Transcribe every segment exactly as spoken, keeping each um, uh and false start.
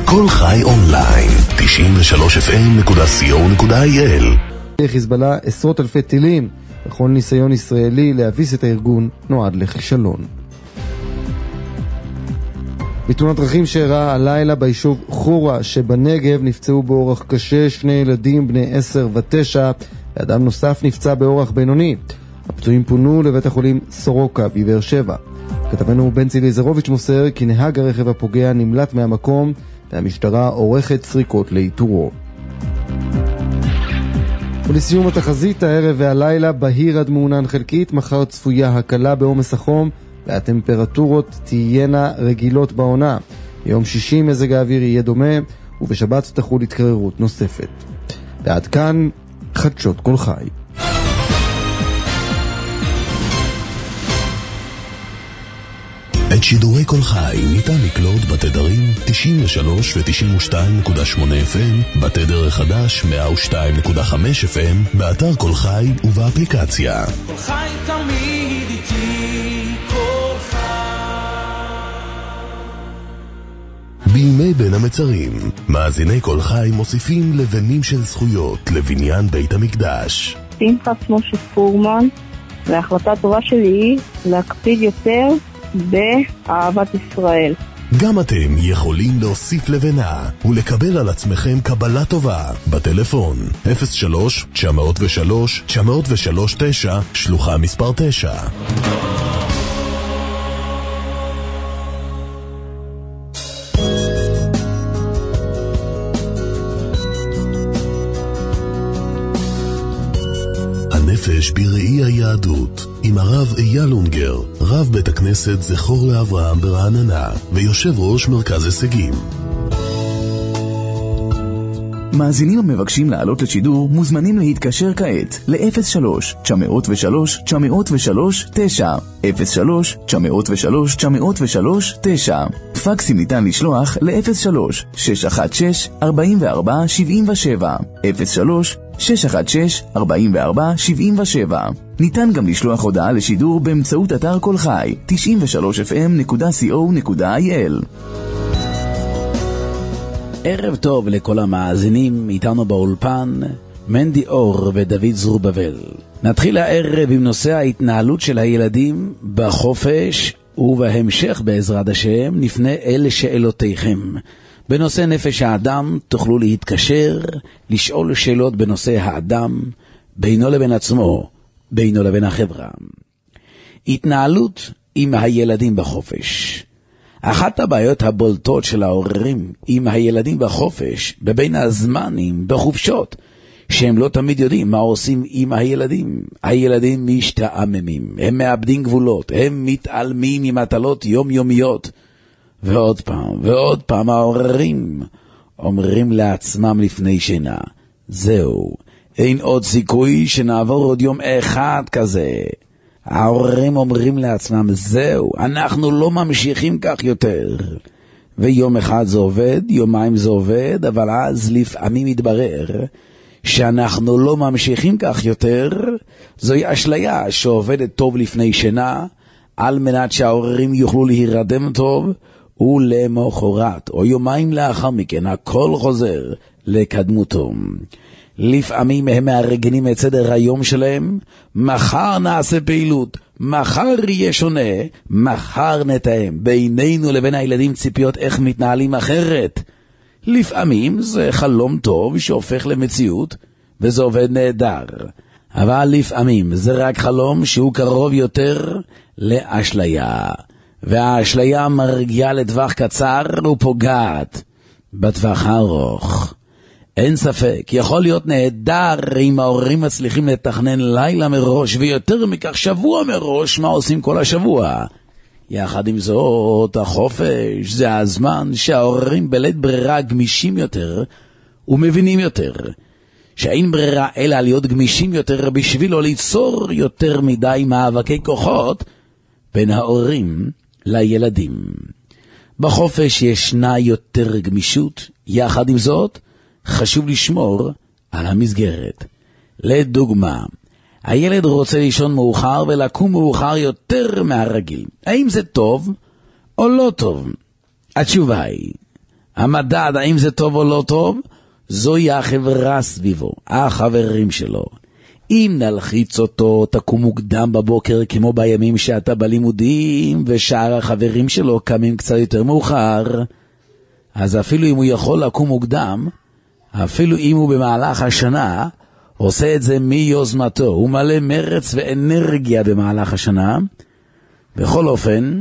כל חי אונליין, תשעים ושלוש אף אם נקודה סי או נקודה איי אל. חיזבאללה עשרות אלפי טילים, וכל ניסיון ישראלי להביס את הארגון נועד לכישלון. בתאונת דרכים שאירעה הלילה ביישוב חורה שבנגב נפצעו באורח קשה שני ילדים בני עשר ותשע, ואדם נוסף נפצע באורח בינוני. הפצועים פונו לבית החולים סורוקה בבאר שבע. כתבנו בנצי ליזרוביץ' מוסר כי נהג הרכב הפוגע נמלט מהמקום, והמשטרה עורכת סריקות לאיתורו. ולסיום התחזית, הערב והלילה בהיר עד מעונן חלקית, מחר צפויה הקלה בעומס החום, והטמפרטורות תהיינה רגילות בעונה. ביום שישי מזג האוויר יהיה דומה, ובשבת תחול התקררות נוספת. ועד כאן חדשות כל חי. את שידורי כל חי ניתן לקלוט בתדרים תשעים ושלוש ו-תשעים ושתיים נקודה שמונה אף אם, בתדר החדש מאה ושתיים נקודה חמש אף אם, באתר כל חי ובאפליקציה. כל חי תמיד איתי, כל חי. בימי בין המצרים, מאזיני כל חי מוסיפים לבנים של זכויות לבניין בית המקדש. פנחס משה פורמן, וההחלטה הטובה שלי היא להקפיד יותר באהבת ישראל. גם אתם יכולים להוסיף לבנה ולקבל על עצמכם קבלה טובה בטלפון אפס שלוש תשע אפס שלוש תשע אפס שלוש תשע שלוחה מספר תשע. הנפש בראי היהדות עם הרב אייל אונגר, רב בית הכנסת זכור לאברהם ברעננה ויושב ראש מרכז הישגים. מאזינים המבקשים לעלות לשידור מוזמנים להתקשר כעת ל-אפס שלוש תשע אפס שלוש תשע אפס שלוש תשע אפס שלוש תשע אפס שלוש תשע אפס שלוש תשע. פקסים ניתן לשלוח ל-אפס שלוש שש אחת שש ארבע ארבע שבע שבע אפס שלוש שש אחת שש ארבע ארבע שבע שבע. ניתן גם לשלוח הודעה לשידור באמצעות אתר כל חי תשעים ושלוש אף אם נקודה סי או נקודה איי אל. ערב טוב לכל המאזינים, איתנו באולפן מנדי אור ודוד זרובבל. נתחיל הערב עם נושא ההתנהלות של הילדים בחופש, ובהמשך בעזרת השם נפנה אל שאלותיכם. בנושא נפש האדם תוכלו להתקשר, לשאול שאלות בנושא האדם, בינו לבין עצמו, בינו לבין החברה. התנהלות עם הילדים בחופש. אחת הבעיות הבולטות של ההורים עם הילדים בחופש, בבין הזמנים, בחופשות, שהם לא תמיד יודעים מה עושים עם הילדים. הילדים משתעממים, הם מאבדים גבולות, הם מתעלמים ממטלות יומיומיות. ועוד פעם, ועוד פעם ההורים אומרים לעצמם לפני שינה, זהו, אין עוד סיכוי שנעבור עוד יום אחד כזה. ההורים אומרים לעצמם, זהו, אנחנו לא ממשיכים כך יותר. ויום אחד זה עובד, יומיים זה עובד, אבל אז לפעמים מתברר שאנחנו לא ממשיכים כך יותר. זוהי אשליה שעובדת טוב לפני שינה, על מנת שההורים יוכלו להירדם טוב, ולמחרת או יומיים לאחר מכן הכל חוזר לקדמותו. לפעמים הם מארגנים את סדר היום שלהם, מחר נעשה פעילות, מחר יהיה שונה, מחר נתאם בינינו לבין הילדים ציפיות איך מתנהלים אחרת. לפעמים זה חלום טוב שהופך למציאות, וזה עובד נהדר. אבל לפעמים זה רק חלום שהוא קרוב יותר לאשליה. והאשליה מרגיעה לטווח קצר ופוגעת בטווח הארוך. אין ספק, יכול להיות נהדר אם ההורים מצליחים לתכנן לילה מראש, ויותר מכך שבוע מראש, מה עושים כל השבוע. יחד עם זאת, החופש זה הזמן שההורים בלית ברירה גמישים יותר ומבינים יותר, שאין ברירה אלא להיות גמישים יותר בשביל לא ליצור יותר מדי מאבקי כוחות בין ההורים לילדים. בחופש ישנה יותר גמישות, יחד עם זאת חשוב לשמור על המסגרת. לדוגמה, הילד רוצה לישון מאוחר ולקום מאוחר יותר מהרגיל. האם זה טוב או לא טוב? התשובה היא, המדד, האם זה טוב או לא טוב, זוהי החברה סביבו, החברים שלו. אם נלחיץ אותו, תקום מוקדם בבוקר כמו בימים שאתה בלימודים, ושאר החברים שלו קמים קצת יותר מאוחר, אז אפילו אם הוא יכול לקום מוקדם, אפילו אם הוא במהלך השנה עושה את זה מיוזמתו, הוא מלא מרץ ואנרגיה במהלך השנה. בכל אופן,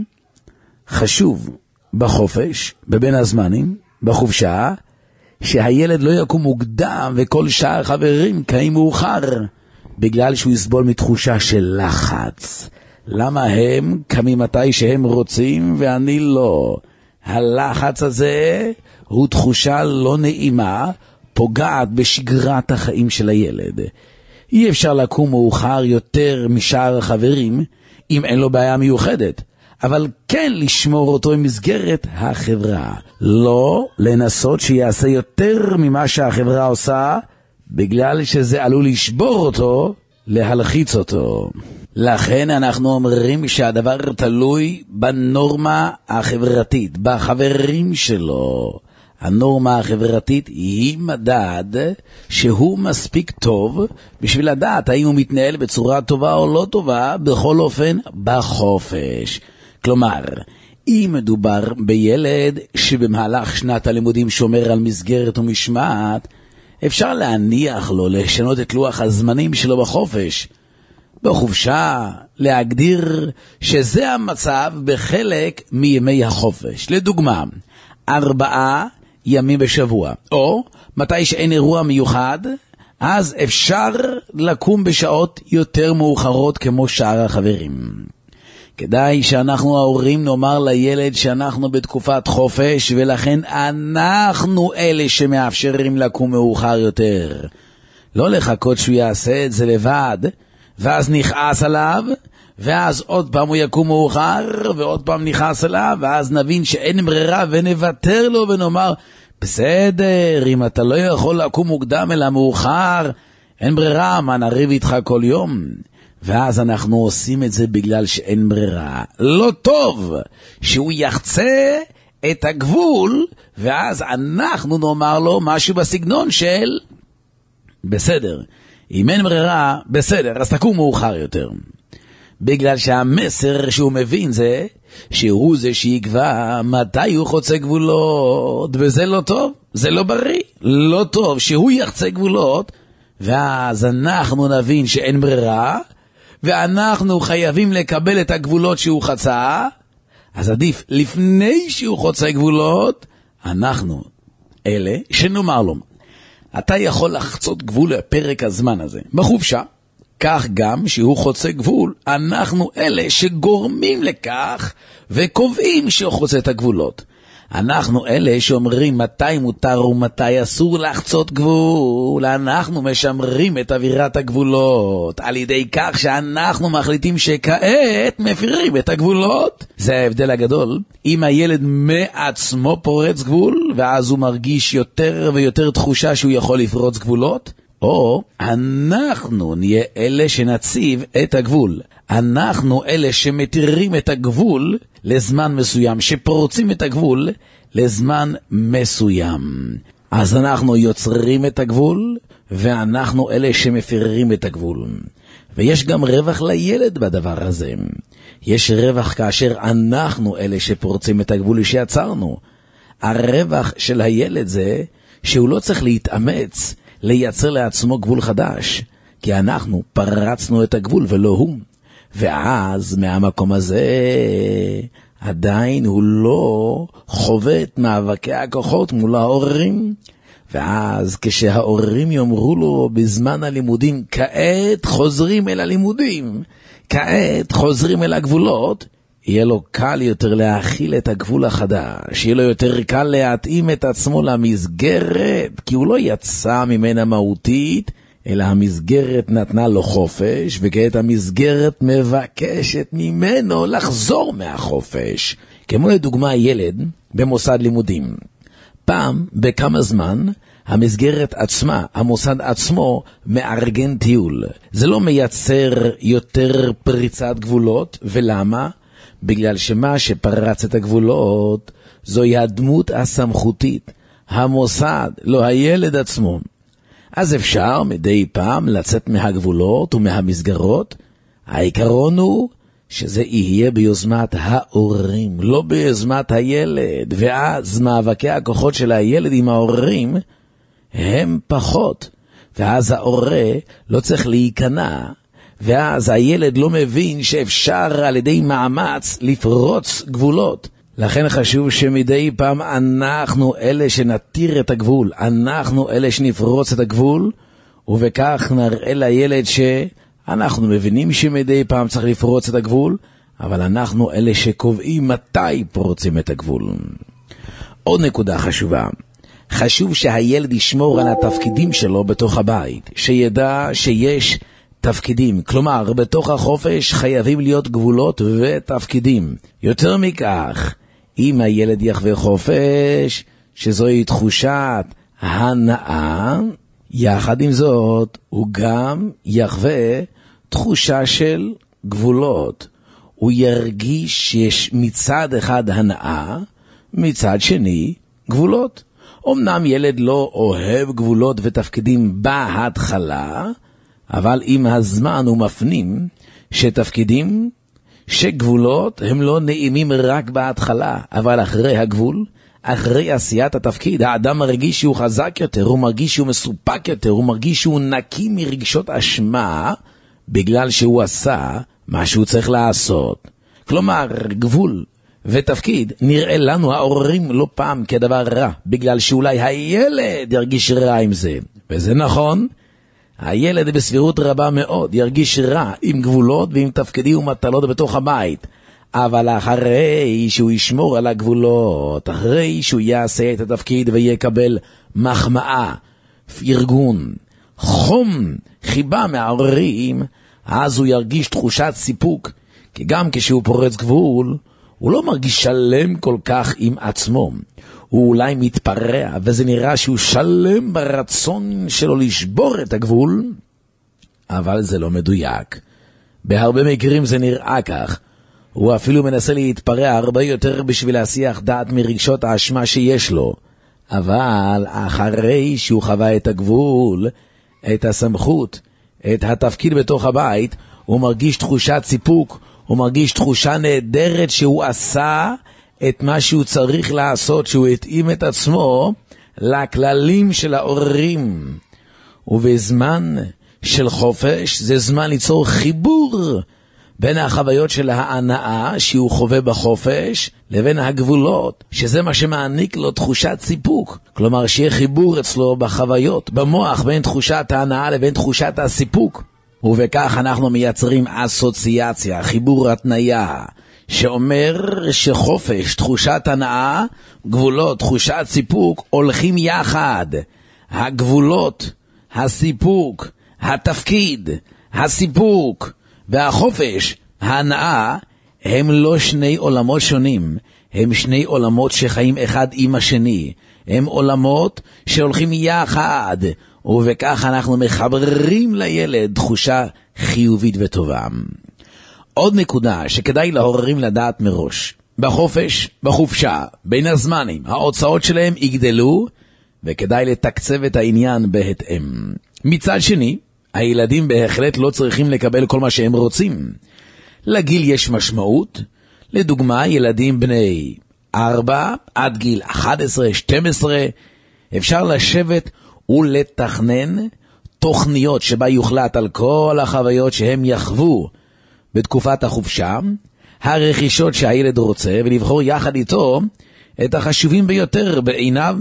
חשוב בחופש, בבין הזמנים, בחופשה, שהילד לא יקום מוקדם וכל שאר חברים קיים מאוחר, בגלל שהוא יסבול מתחושה של לחץ. למה הם קמים מתי שהם רוצים ואני לא? הלחץ הזה הוא תחושה לא נעימה, פוגעת בשגרת החיים של הילד. אי אפשר לקום מאוחר יותר משאר החברים אם אין לו בעיה מיוחדת, אבל כן לשמור אותו במסגרת החברה. לא לנסות שיעשה יותר ממה שהחברה עושה, בגלל שזה עלול לשבור אותו, להלחיץ אותו. לכן אנחנו אומרים שהדבר תלוי בנורמה החברתית, בחברים שלו. הנורמה החברתית היא מדד שהוא מספיק טוב בשביל לדעת האם הוא מתנהל בצורה טובה או לא טובה, בכל אופן בחופש. כלומר, אם מדובר בילד שבמהלך שנת הלימודים שומר על מסגרת ומשמעת, אפשר להניח לו לשנות את לוח הזמנים שלו בחופש. בחופשה, להגדיר שזה המצב בחלק מימי החופש. לדוגמה, ארבעה ימים בשבוע, או מתי שאין אירוע מיוחד, אז אפשר לקום בשעות יותר מאוחרות כמו שאר החברים. כדאי שאנחנו ההורים נאמר לילד שאנחנו בתקופת חופש, ולכן אנחנו אלה שמאפשרים לקום מאוחר יותר. לא לחכות שהוא יעשה את זה לבד, ואז נכעס עליו, ואז עוד פעם הוא יקום מאוחר, ועוד פעם נכעס עליו, ואז נבין שאין ברירה ונוותר לו ונאמר, בסדר, אם אתה לא יכול לקום מוקדם אלא מאוחר, אין ברירה, מה נריב איתך כל יום? ואז אנחנו עושים את זה בגלל שאין ברירה. לא טוב שהוא יחצה את הגבול, ואז אנחנו נאמר לו משהו בסגנון של, בסדר, אם אין ברירה, בסדר, אז תקום מאוחר יותר. בגלל שהמסר שהוא מבין זה שהוא זה שיקבע מתי הוא חוצה גבולות, וזה לא טוב, זה לא בריא, לא טוב שהוא יחצה גבולות, ואז אנחנו נבין שאין ברירה, ואנחנו חייבים לקבל את הגבולות שהוא חצה. אז עדיף לפני שהוא חוצה גבולות, אנחנו אלה שנאמר לו, אתה יכול לחצות גבול לפרק הזמן הזה בחופשה, כך גם שהוא חוצה גבול, אנחנו אלה שגורמים לכך וקובעים שהוא חוצה את הגבולות. אנחנו אלה שאומרים מתי מותר ומתי אסור לחצות גבול. אנחנו משמרים את אווירת הגבולות על ידי כך שאנחנו מחליטים שכעת מפירים את הגבולות. זה ההבדל הגדול. אם הילד מעצמו פורץ גבול, ואז הוא מרגיש יותר ויותר תחושה שהוא יכול לפרוץ גבולות, או אנחנו נהיה אלה שנציב את הגבול. אנחנו אלה שמתירים את הגבול לזמן מסוים, שפורצים את הגבול לזמן מסוים. אז אנחנו יוצרים את הגבול, ואנחנו אלה שמפירים את הגבול. ויש גם רווח לילד בדבר הזה. יש רווח כאשר אנחנו אלה שפורצים את הגבול שיצרנו. הרווח של הילד זה שהוא לא צריך להתאמץ לייצר לעצמו גבול חדש, כי אנחנו פרצנו את הגבול ולא הוא. ואז מהמקום הזה עדיין הוא לא חווה את מאבקי הכוחות מול ההורים. ואז כשההורים יאמרו לו בזמן הלימודים, כעת חוזרים אל הלימודים, כעת חוזרים אל הגבולות, יהיה לו קל יותר להכיל את הגבול החדש, יהיה לו יותר קל להתאים את עצמו למסגרת, כי הוא לא יצא ממנה מהותית, אלא המסגרת נתנה לו חופש, וכעת המסגרת מבקשת ממנו לחזור מהחופש. כמו לדוגמה ילד במוסד לימודים. פעם בכמה זמן המסגרת עצמה, המוסד עצמו, מארגן טיול. זה לא מייצר יותר פריצת גבולות, ולמה? בגלל שמה שפרץ את הגבולות זוהי הדמות הסמכותית, המוסד, לא הילד עצמו. אז אפשר מדי פעם לצאת מהגבולות ומהמסגרות. העיקרון הוא שזה יהיה ביוזמת ההורים, לא ביוזמת הילד, ואז מאבקי הכוחות של הילד עם ההורים הם פחות, ואז ההורה לא צריך להיכנע, ואז הילד לא מבין שאפשר על ידי מאמץ לפרוץ גבולות. לכן חשוב שמדי פעם אנחנו אלה שנתיר את הגבול, אנחנו אלה שנפרוץ את הגבול, ובכך נראה לילד שאנחנו מבינים שמדי פעם צריך לפרוץ את הגבול, אבל אנחנו אלה שקובעים מתי פורצים את הגבול. עוד נקודה חשובה, חשוב שהילד ישמור על התפקידים שלו בתוך הבית, שידע שיש תפקידים, כלומר בתוך החופש חייבים להיות גבולות ותפקידים. יותר מכך, אם הילד יחווה חופש, שזוהי תחושת הנאה, יחד עם זאת הוא גם יחווה תחושה של גבולות. הוא ירגיש שיש מצד אחד הנאה, מצד שני גבולות. אמנם ילד לא אוהב גבולות ותפקידים בהתחלה, אבל עם הזמן הוא מפנים שתפקידים, שגבולות הם לא נעימים רק בהתחלה, אבל אחרי הגבול, אחרי עשיית התפקיד, האדם מרגיש שהוא חזק יותר, הוא מרגיש שהוא מסופק יותר, הוא מרגיש שהוא נקי מרגשות אשמה, בגלל שהוא עשה מה שהוא צריך לעשות. כלומר, גבול ותפקיד נראה לנו ההורים לא פעם כדבר רע, בגלל שאולי הילד ירגיש רע עם זה. וזה נכון, הילד בסבירות רבה מאוד ירגיש רע עם גבולות ועם תפקידים ומטלות בתוך הבית. אבל אחרי שהוא ישמור על הגבולות, אחרי שהוא יעשה את התפקיד ויקבל מחמאה, פרגון, חום, חיבה מההורים, אז הוא ירגיש תחושת סיפוק, כי גם כשהוא פורץ גבול, הוא לא מרגיש שלם כל כך עם עצמו. הוא אולי מתפרע, וזה נראה שהוא שלם ברצון שלו לשבור את הגבול, אבל זה לא מדויק. בהרבה מקרים זה נראה כך. הוא אפילו מנסה להתפרע הרבה יותר בשביל להסיח דעת מרגשות האשמה שיש לו. אבל אחרי שהוא חווה את הגבול, את הסמכות, את התפקיד בתוך הבית, הוא מרגיש תחושת סיפוק, הוא מרגיש תחושה נהדרת שהוא עשה את מה שהוא צריך לעשות, שהוא התאים את עצמו לכללים של ההורים. ובזמן של חופש זה זמן ליצור חיבור בין החוויות של ההנאה שהוא חווה בחופש לבין הגבולות, שזה מה שמעניק לו תחושת סיפוק. כלומר שיהיה חיבור אצלו בחוויות, במוח, בין תחושת ההנאה לבין תחושת הסיפוק. ובכך אנחנו מייצרים אסוציאציה, חיבור התניה, שאומר שחופש, תחושת הנאה, גבולות, תחושת סיפוק, הולכים יחד. הגבולות, הסיפוק, התפקיד, הסיפוק והחופש, ההנאה, הם לא שני עולמות שונים, הם שני עולמות שחיים אחד עם השני, הם עולמות שהולכים יחד, ובכך אנחנו מחברים לילד תחושה חיובית וטובה. עוד נקודה שכדאי להורים לדעת מראש, בחופש, בחופשה, בין הזמנים, ההוצאות שלהם יגדלו, וכדאי לתקצב את העניין בהתאם. מצד שני, הילדים בהחלט לא צריכים לקבל כל מה שהם רוצים. לגיל יש משמעות, לדוגמה ילדים בני ארבע עד גיל אחת עשרה שתים עשרה, אפשר לשבת ולתכנן תוכניות שבה יוחלט על כל החוויות שהם יחוו בתקופת החופשה, הרכישות שהילד רוצה, ולבחור יחד איתו את החשובים ביותר בעיניו.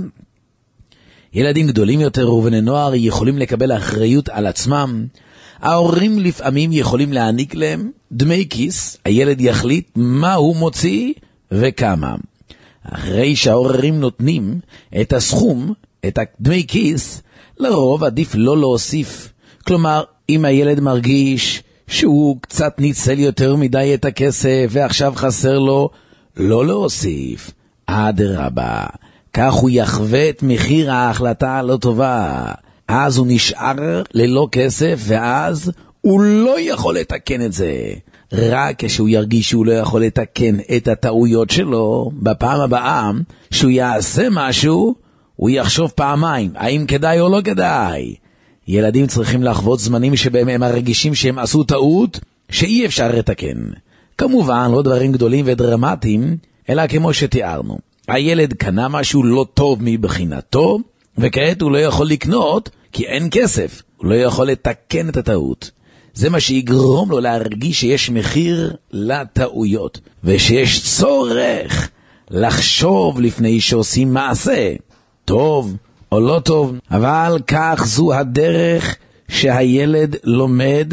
ילדים גדולים יותר ובני נוער יכולים לקבל אחריות על עצמם. ההורים לפעמים יכולים להעניק להם דמי כיס, הילד יחליט מה הוא מוציא וכמה. אחרי שההורים נותנים את הסכום, את הדמי כיס, לרוב עדיף לא להוסיף. כלומר, אם הילד מרגיש שהוא קצת ניצל יותר מדי את הכסף ועכשיו חסר לו, לא להוסיף. אדרבה, כך הוא יחווה את מחיר ההחלטה הלא טובה. אז הוא נשאר ללא כסף ואז הוא לא יכול לתקן את זה. רק כשהוא ירגיש שהוא לא יכול לתקן את הטעויות שלו, בפעם הבאה שהוא יעשה משהו, הוא יחשוב פעמיים, האם כדאי או לא כדאי. ילדים צריכים לחוות זמנים שבהם הם מרגישים שהם עשו טעות, שאי אפשר לתקן. כמובן, לא דברים גדולים ודרמטיים, אלא כמו שתיארנו. הילד קנה משהו לא טוב מבחינתו, וכעת הוא לא יכול לקנות, כי אין כסף. הוא לא יכול לתקן את הטעות. זה מה שיגרום לו להרגיש שיש מחיר לטעויות, ושיש צורך לחשוב לפני שעושים מעשה, טוב או לא טוב. אבל כך זו הדרך שהילד לומד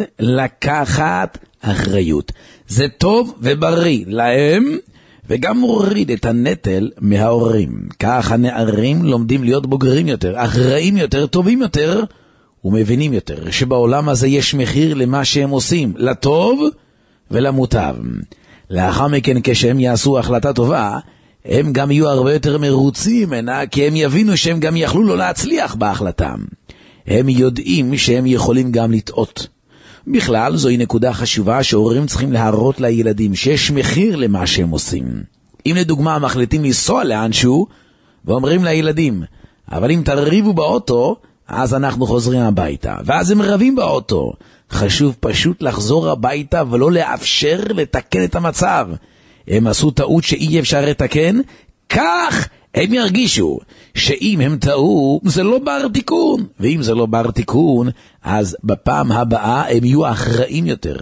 לקחת אחריות. זה טוב ובריא להם, וגם מוריד את הנטל מההורים. כך הנערים לומדים להיות בוגרים יותר, אחראים יותר, טובים יותר, ומבינים יותר שבעולם הזה יש מחיר למה שהם עושים, לטוב ולמוטב. לאחר מכן, כשהם יעשו החלטה טובה, הם גם יהיו הרבה יותר מרוצים ממנה, כי הם יבינו שהם גם יכלו לא להצליח בהחלטה. הם יודעים שהם יכולים גם לטעות. בכלל, זוהי נקודה חשובה שהורים צריכים להראות לילדים שיש מחיר למה שהם עושים. אם לדוגמה מחליטים לנסוע לאנשהו, ואומרים לילדים, אבל אם תריבו באוטו, אז אנחנו חוזרים הביתה. ואז הם רבים באוטו. חשוב פשוט לחזור הביתה ולא לאפשר לתקן את המצב. הם עשו טעות שאי אפשר לתקן, כך הם ירגישו שאם הם טעו, זה לא בר תיקון. ואם זה לא בר תיקון, אז בפעם הבאה הם יהיו אחראים יותר.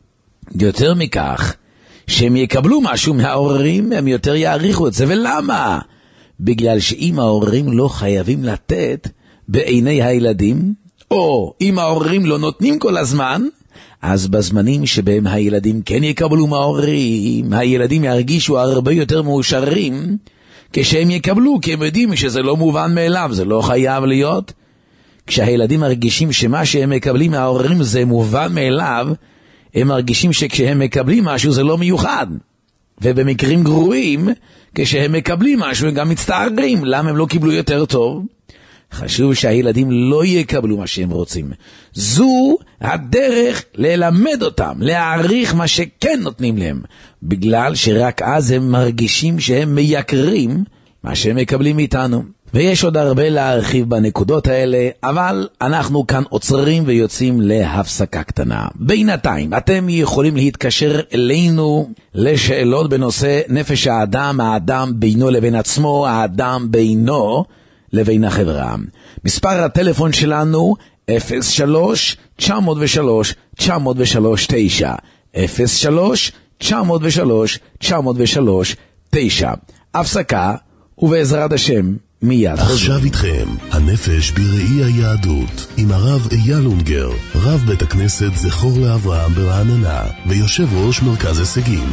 יותר מכך, שהם יקבלו משהו מההורים, הם יותר יעריכו את זה. ולמה? בגלל שאם ההורים לא חייבים לתת בעיני הילדים, או אם ההורים לא נותנים כל הזמן, אז בזמנים שבהם הילדים כן יקבלו מההורים, הילדים ירגישו הרבה יותר מאושרים, כשהם יקבלו, כי הם יודעים שזה לא מובן מאליו, זה לא חייב להיות. כשהילדים מרגישים שמה שהם מקבלים מההורים זה מובן מאליו, הם מרגישים שכשהם מקבלים משהו זה לא מיוחד. ובמקרים גרועים, כשהם מקבלים משהו הם גם מצטערים, למה הם לא קיבלו יותר טוב? חשוב שהילדים לא יקבלו מה שהם רוצים. זו הדרך ללמד אותם, להעריך מה שכן נותנים להם, בגלל שרק אז הם מרגישים שהם מייקרים מה שהם מקבלים מאיתנו. ויש עוד הרבה להרחיב בנקודות האלה, אבל אנחנו כאן עוצרים ויוצאים להפסקה קטנה. בינתיים אתם יכולים להתקשר אלינו לשאלות בנושא נפש האדם, האדם בינו לבין עצמו, האדם בינו לבין החברה. מספר הטלפון שלנו אפס שלוש תשע אפס שלוש תשע אפס שלוש תשע אפס שלוש תשע אפס שלוש תשע אפס שלוש תשע. הפסקה, ובעזרת השם מיד עכשיו חוזר. איתכם הנפש בראי היהדות עם הרב אייל אונגר, רב בית הכנסת זכור לאברהם ברעננה ויושב ראש מרכז הישגים.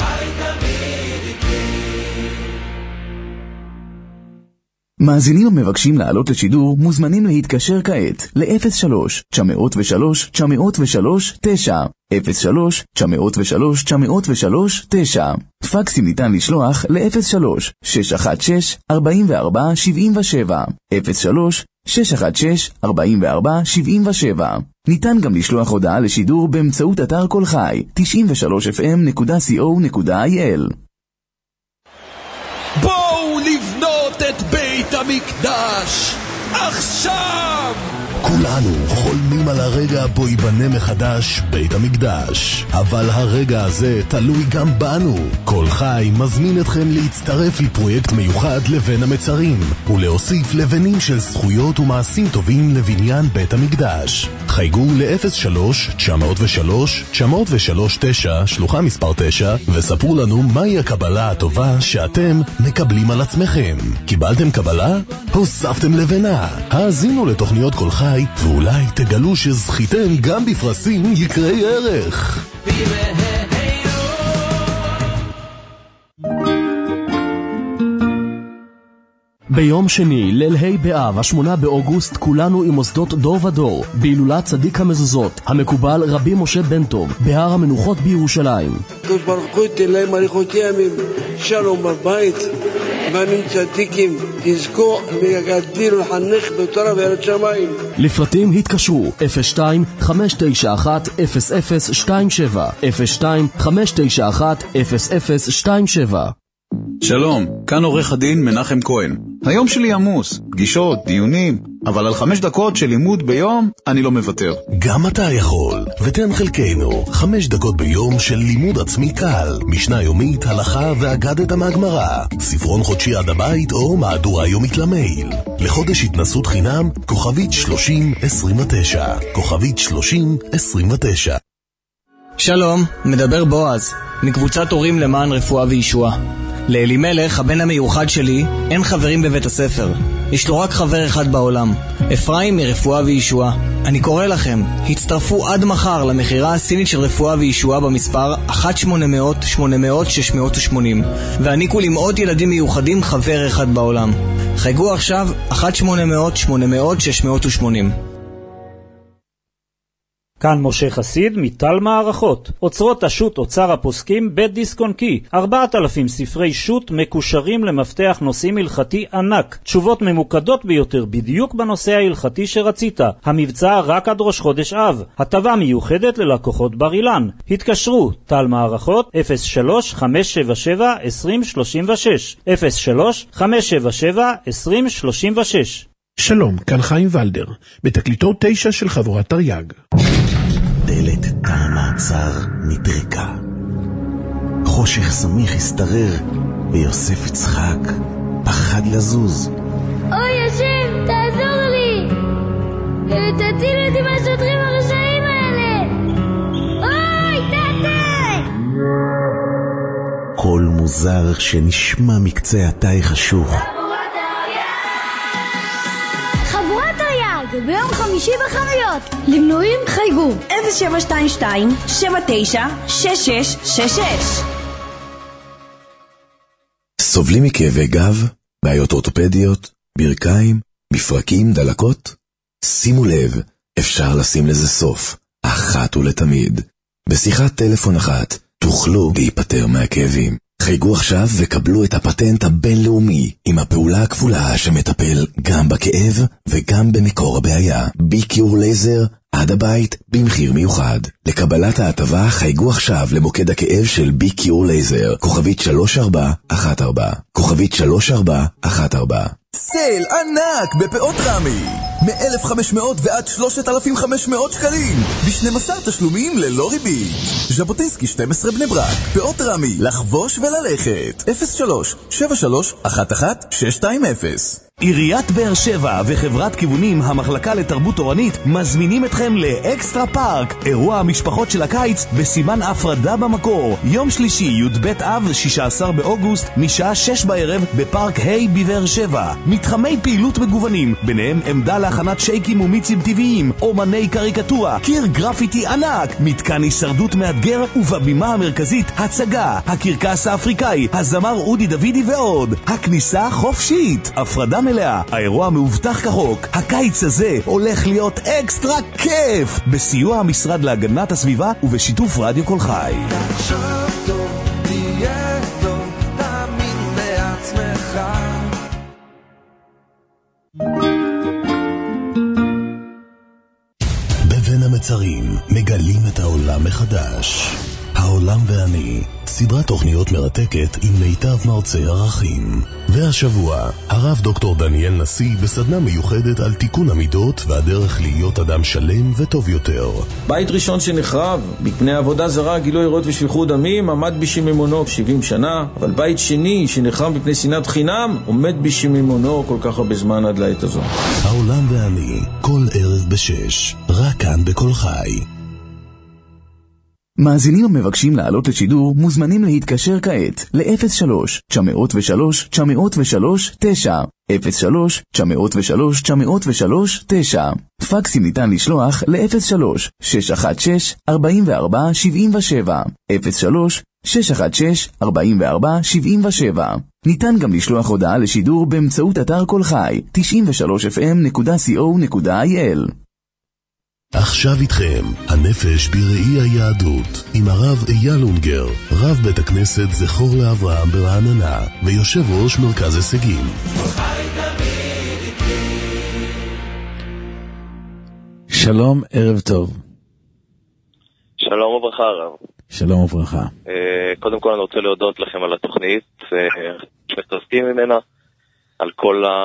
מאזינים המבקשים לעלות לשידור מוזמנים להתקשר כעת ל-אפס שלוש תשע אפס שלוש תשע אפס שלוש תשע אפס שלוש תשע אפס שלוש תשע אפס שלוש תשע. פקסים ניתן לשלוח ל-אפס שלוש שש אחת שש ארבע ארבע שבע שבע אפס שלוש שש אחת שש ארבע ארבע שבע שבע. ניתן גם לשלוח הודעה לשידור באמצעות אתר כל חי תשעים ושלוש אף אם נקודה קו נקודה איי אל. בואו לבנות את בית המקדש עכשיו! כולנו חולמים על הרגע בו ייבנה מחדש בית המקדש, אבל הרגע הזה תלוי גם בנו. כל חי מזמין אתכם להצטרף לפרויקט מיוחד לבן המצרים ולהוסיף לבנים של זכויות ומעשים טובים לבניין בית המקדש. חייגו ל-אפס שלוש תשע אפס שלוש תשע אפס שלוש תשע שלוחה מספר תשע וספרו לנו מהי הקבלה הטובה שאתם מקבלים על עצמכם. קיבלתם קבלה? הוספתם לבנה. האזינו לתוכניות כל חי ואולי תגלו שזכיתם גם בפרסים יקרי ערך. ביום שני, ליל ה' באב, השמונה באוגוסט, כולנו עם מוסדות דור ודור, בהילולת צדיק המזוזות, המקובל רבי משה בן טוב, בהר המנוחות בירושלים. קדוש ברוך הוא ייתן להם אריכות ימים, שלום בבית, בנים צדיקים, תזכו להגדיל ולחנך בתורה ויראת שמיים. לפרטים התקשרו אפס שתיים חמש תשע אחת אפס אפס שתיים שבע אפס שתיים חמש תשע אחת אפס אפס שתיים שבע. שלום, כאן עורך הדין מנחם כהן. היום שלי עמוס, פגישות, דיונים, אבל על חמש דקות של לימוד ביום אני לא מוותר. גם אתה יכול, ותן חלקנו חמש דקות ביום של לימוד עצמי קל, משנה יומית, הלכה ואגדת מהגמרא, ספרון חודשי עד הבית או מהדורה יומית למייל. לחודש התנסות חינם, כוכבית שלושים עשרים ותשע, כוכבית שלושים עשרים ותשע. שלום, מדבר בועז, מקבוצת הורים למען רפואה וישועה. לאלימלך, הבן המיוחד שלי, אין חברים בבית הספר. יש לו רק חבר אחד בעולם, אפרים מרפואה וישועה. אני קורא לכם, הצטרפו עד מחר למחירה הסינית של רפואה וישועה במספר אחת שמונה אפס אפס שמונה אפס אפס שש שמונים, והעניקו למאות ילדים מיוחדים חבר אחד בעולם. חייגו עכשיו אחת שמונה אפס אפס שמונה אפס אפס שש שמונים. כאן משה חסיד מטל מערכות. אוצרות השו"ת אוצר הפוסקים בית דיסק און קי. ארבעת אלפים ספרי שו"ת מקושרים למפתח נושאים הלכתי ענק. תשובות ממוקדות ביותר בדיוק בנושא ההלכתי שרצית. המבצע רק עד ראש חודש אב. הטבה מיוחדת ללקוחות בר אילן. התקשרו טל מערכות אפס שלוש חמש שבע שבע עשרים שלושים ושש אפס שלוש חמש שבע שבע עשרים שלושים ושש. שלום, כאן חיים ולדר, בתקליטו תשע של חבורת תרי"ג. דלת תא המעצר נדרקה. חושך סמיך הסתרר, ויוסף יצחק פחד לזוז. אוי השם, תעזור לי! תציל אותי מהשוטרים הרשעים האלה! אוי, תתה! קול מוזר שנשמע מקצה התא חשוך. ביום חמישי בחנויות. למנויים חייגו אפס שבע שתיים שתיים שבע תשע שש שש שש שש. סובלים מכאבי גב, בעיות אורתופדיות, ברכיים, מפרקים, דלקות? שימו לב, אפשר לשים לזה סוף, אחת ולתמיד. בשיחת טלפון אחת תוכלו להיפטר מהכאבים. חייגו עכשיו וקבלו את הפטנט הבינלאומי עם הפעולה הכפולה שמטפל גם בכאב וגם במקור הבעיה. ביקיור לייזר עד הבית במחיר מיוחד. לקבלת ההטבה חייגו עכשיו למוקד הכאב של ביקיור לייזר, כוכבית שלוש ארבע אחת ארבע, כוכבית שלוש ארבע אחת ארבע. סייל ענק בפאות רמי, מ-אלף וחמש מאות ועד שלושת אלפים וחמש מאות שקלים, ב-שנים עשר תשלומים ללא ריבית. ז'בוטינסקי שתים עשרה בני ברק, פאות רמי, לחבוש וללכת. אפס שלוש שבע שלוש אחת אחת שש שתיים אפס. עיריית באר שבע וחברת כיוונים המחלקה לתרבות תורנית מזמינים אתכם לאקסטרה פארק, אירוע המשפחות של הקיץ בסימן הפרדה במקור. יום שלישי י"ב אב שישה עשר באוגוסט משעה שש בערב בפארק ה' בבאר שבע. מתחמי פעילות מגוונים, ביניהם עמדה להכנת שייקים ומיצים טבעיים, אומני קריקטורה, קיר גרפיטי ענק, מתקן הישרדות מאתגר, ובבימה המרכזית הצגה, הקרקס האפריקאי, הזמר אודי דוידי ועוד. הכניסה חופשית, הפרדה מלאה, האירוע מאובטח כחוק. הקיץ הזה הולך להיות אקסטרה כיף, בסיוע המשרד להגנת הסביבה ובשיתוף רדיו כל חי. תחשוב טוב, תהיה טוב, תאמין בעצמך. בבין המצרים מגלים את העולם מחדש. העולם ואני, סדרת תוכניות מרתקת עם מיטב מרצי ערכים. והשבוע, הרב דוקטור דניאל נשיא בסדנה מיוחדת על תיקון המידות והדרך להיות אדם שלם וטוב יותר. בית ראשון שנחרב, מפני עבודה זרה, גילוי עריות ושפיכות דמים, עמד בשיממונו שבעים שנה, אבל בית שני שנחרב מפני שנאת חינם, עומד בשיממונו כל כך הרבה זמן עד לעת הזו. העולם ואני, כל ערב בשש, רק כאן בכל חי. מאזינים המבקשים לעלות לשידור מוזמנים להתקשר כעת ל-אפס שלוש תשע אפס שלוש תשע אפס שלוש תשע אפס שלוש תשע אפס שלוש תשע אפס שלוש תשע. פקסים ניתן לשלוח ל-אפס שלוש שש אחת שש ארבע ארבע שבע שבע אפס שלוש שש אחת שש ארבע ארבע שבע שבע. ניתן גם לשלוח הודעה לשידור באמצעות אתר כל חי תשעים ושלוש אף אם נקודה סי או נקודה איי אל. עכשיו איתכם, הנפש בראי היהדות, עם הרב אייל אונגר, רב בית הכנסת זכור לאברהם ברעננה, ויושב ראש מרכז הישגים. שלום, ערב טוב. שלום וברכה הרב. שלום וברכה. קודם כל אני רוצה להודות לכם על התוכנית, שמתעסקים ממנה, על כל ה...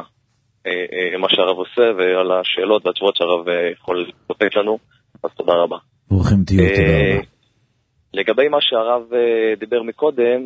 מה שהרב עושה ועל השאלות והתשובות שהרב יכול לתת לנו, אז תודה רבה. ברוכים תהיו, תודה רבה. לגבי מה שהרב דיבר מקודם,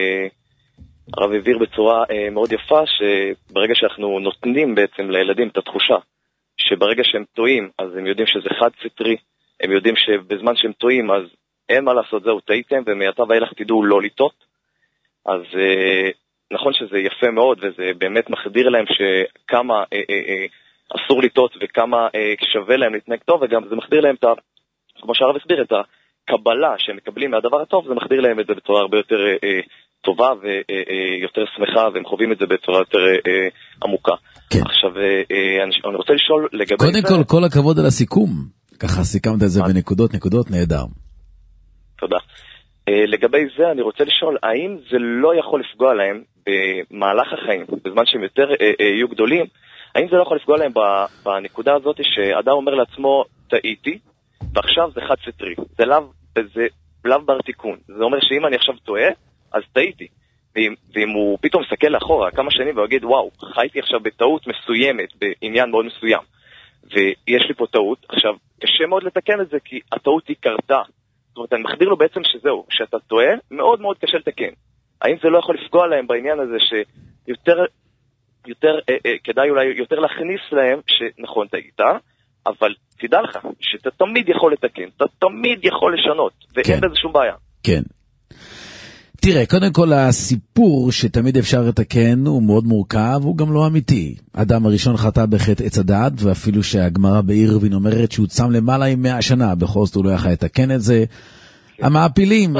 הרב הבהיר בצורה מאוד יפה שברגע שאנחנו נותנים בעצם לילדים את התחושה שברגע שהם טועים אז הם יודעים שזה חד סטרי, הם יודעים שבזמן שהם טועים אז אין מה לעשות, זהו, טעיתם ומעתה ואילך תדעו לא לטעות. אז נכון שזה יפה מאוד וזה באמת מחדיר להם שכמה אה, אה, אה, אסור לטעות וכמה אה, שווה להם להתנהג טוב, וגם זה מחדיר להם את ה, כמו שהרב הסביר, את הקבלה שהם מקבלים מהדבר הטוב, זה מחדיר להם את זה בצורה הרבה יותר אה, אה, טובה ויותר אה, שמחה, והם חווים את זה בצורה יותר אה, אה, עמוקה. כן. עכשיו אה, אה, אני, אני רוצה לשאול לגבי קודם זה... כל, כל הכבוד על הסיכום, ככה סיכמת את זה בנקודות, נקודות, נהדר. תודה. לגבי זה אני רוצה לשאול, האם זה לא יכול לפגוע להם במהלך החיים, בזמן שהם יותר יהיו גדולים, האם זה לא יכול לפגוע להם בנקודה הזאת שאדם אומר לעצמו, טעיתי, ועכשיו זה חד סטרי, זה לאו, זה לאו בר תיקון, זה אומר שאם אני עכשיו טועה, אז טעיתי, ואם, ואם הוא פתאום מסתכל לאחורה כמה שנים ויגיד, וואו, חייתי עכשיו בטעות מסוימת, בעניין מאוד מסוים, ויש לי פה טעות, עכשיו קשה מאוד לתקן את זה, כי הטעות היא קרתה, זאת אומרת, אני מחדיר לו בעצם שזהו, שאתה טועה, מאוד מאוד קשה לתקן. האם זה לא יכול לפגוע להם בעניין הזה שיותר, יותר, אה, אה, כדאי אולי יותר להכניס להם שנכון טעית, אבל תדע לך שאתה תמיד יכול לתקן, אתה תמיד יכול לשנות, ואין כן. בזה שום בעיה. כן. תראה, קודם כל הסיפור שתמיד אפשר לתקן הוא מאוד מורכב, הוא גם לא אמיתי. אדם הראשון חטא בחטא עץ הדעת, ואפילו שהגמרא בעירבין אומרת שהוא צם למעלה עם מאה שנה, בכל זאת הוא לא יכל לתקן את זה. המעפילים,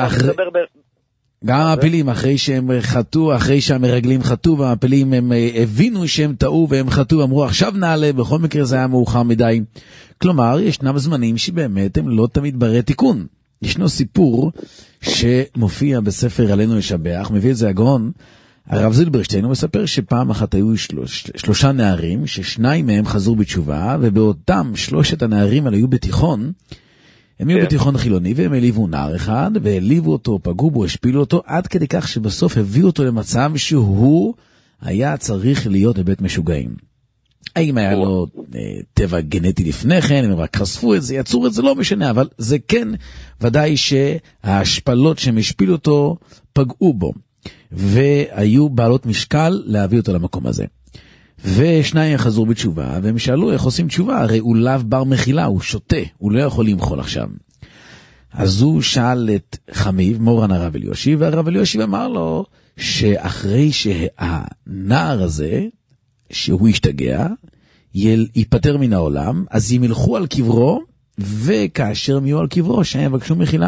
גם המעפילים, אחרי שהם חטאו, אחרי שהמרגלים חטאו, והמעפילים הם הבינו שהם טעו והם חטאו, אמרו עכשיו נעלה, בכל מקרה זה היה מאוחר מדי. כלומר, ישנם זמנים שבאמת הם לא תמיד ברי תיקון. ישנו סיפור שמופיע בספר עלינו לשבח, מביא את זה הגאון, הרב זילברשטיין, הוא מספר שפעם אחת היו שלוש, שלושה נערים, ששניים מהם חזרו בתשובה, ובאותם שלושת הנערים האלה היו בתיכון, הם היו בתיכון חילוני, והם הליבו נער אחד, והליבו אותו, פגעו בו, השפילו אותו, עד כדי כך שבסוף הביאו אותו למצב שהוא היה צריך להיות בבית משוגעים. האם היה לו אה, טבע גנטי לפני כן, הם רק חשפו את זה, יצרו את זה, לא משנה, אבל זה כן, ודאי שההשפלות שהם השפילו אותו, פגעו בו, והיו בעלות משקל להביא אותו למקום הזה. ושניים חזרו בתשובה, והם שאלו איך עושים תשובה, הרי הוא לאו בר מחילה, הוא שותה, הוא לא יכול למחול עכשיו. אז הוא שאל את חמיב, מורן הרב אליושיב, והרב אליושיב אמר לו, שאחרי שהנער הזה, שהוא ישתגע, ייפטר מן העולם, אז הם ילכו על קברו, וכאשר הם יהיו על קברו, שהם יבקשו מחילה.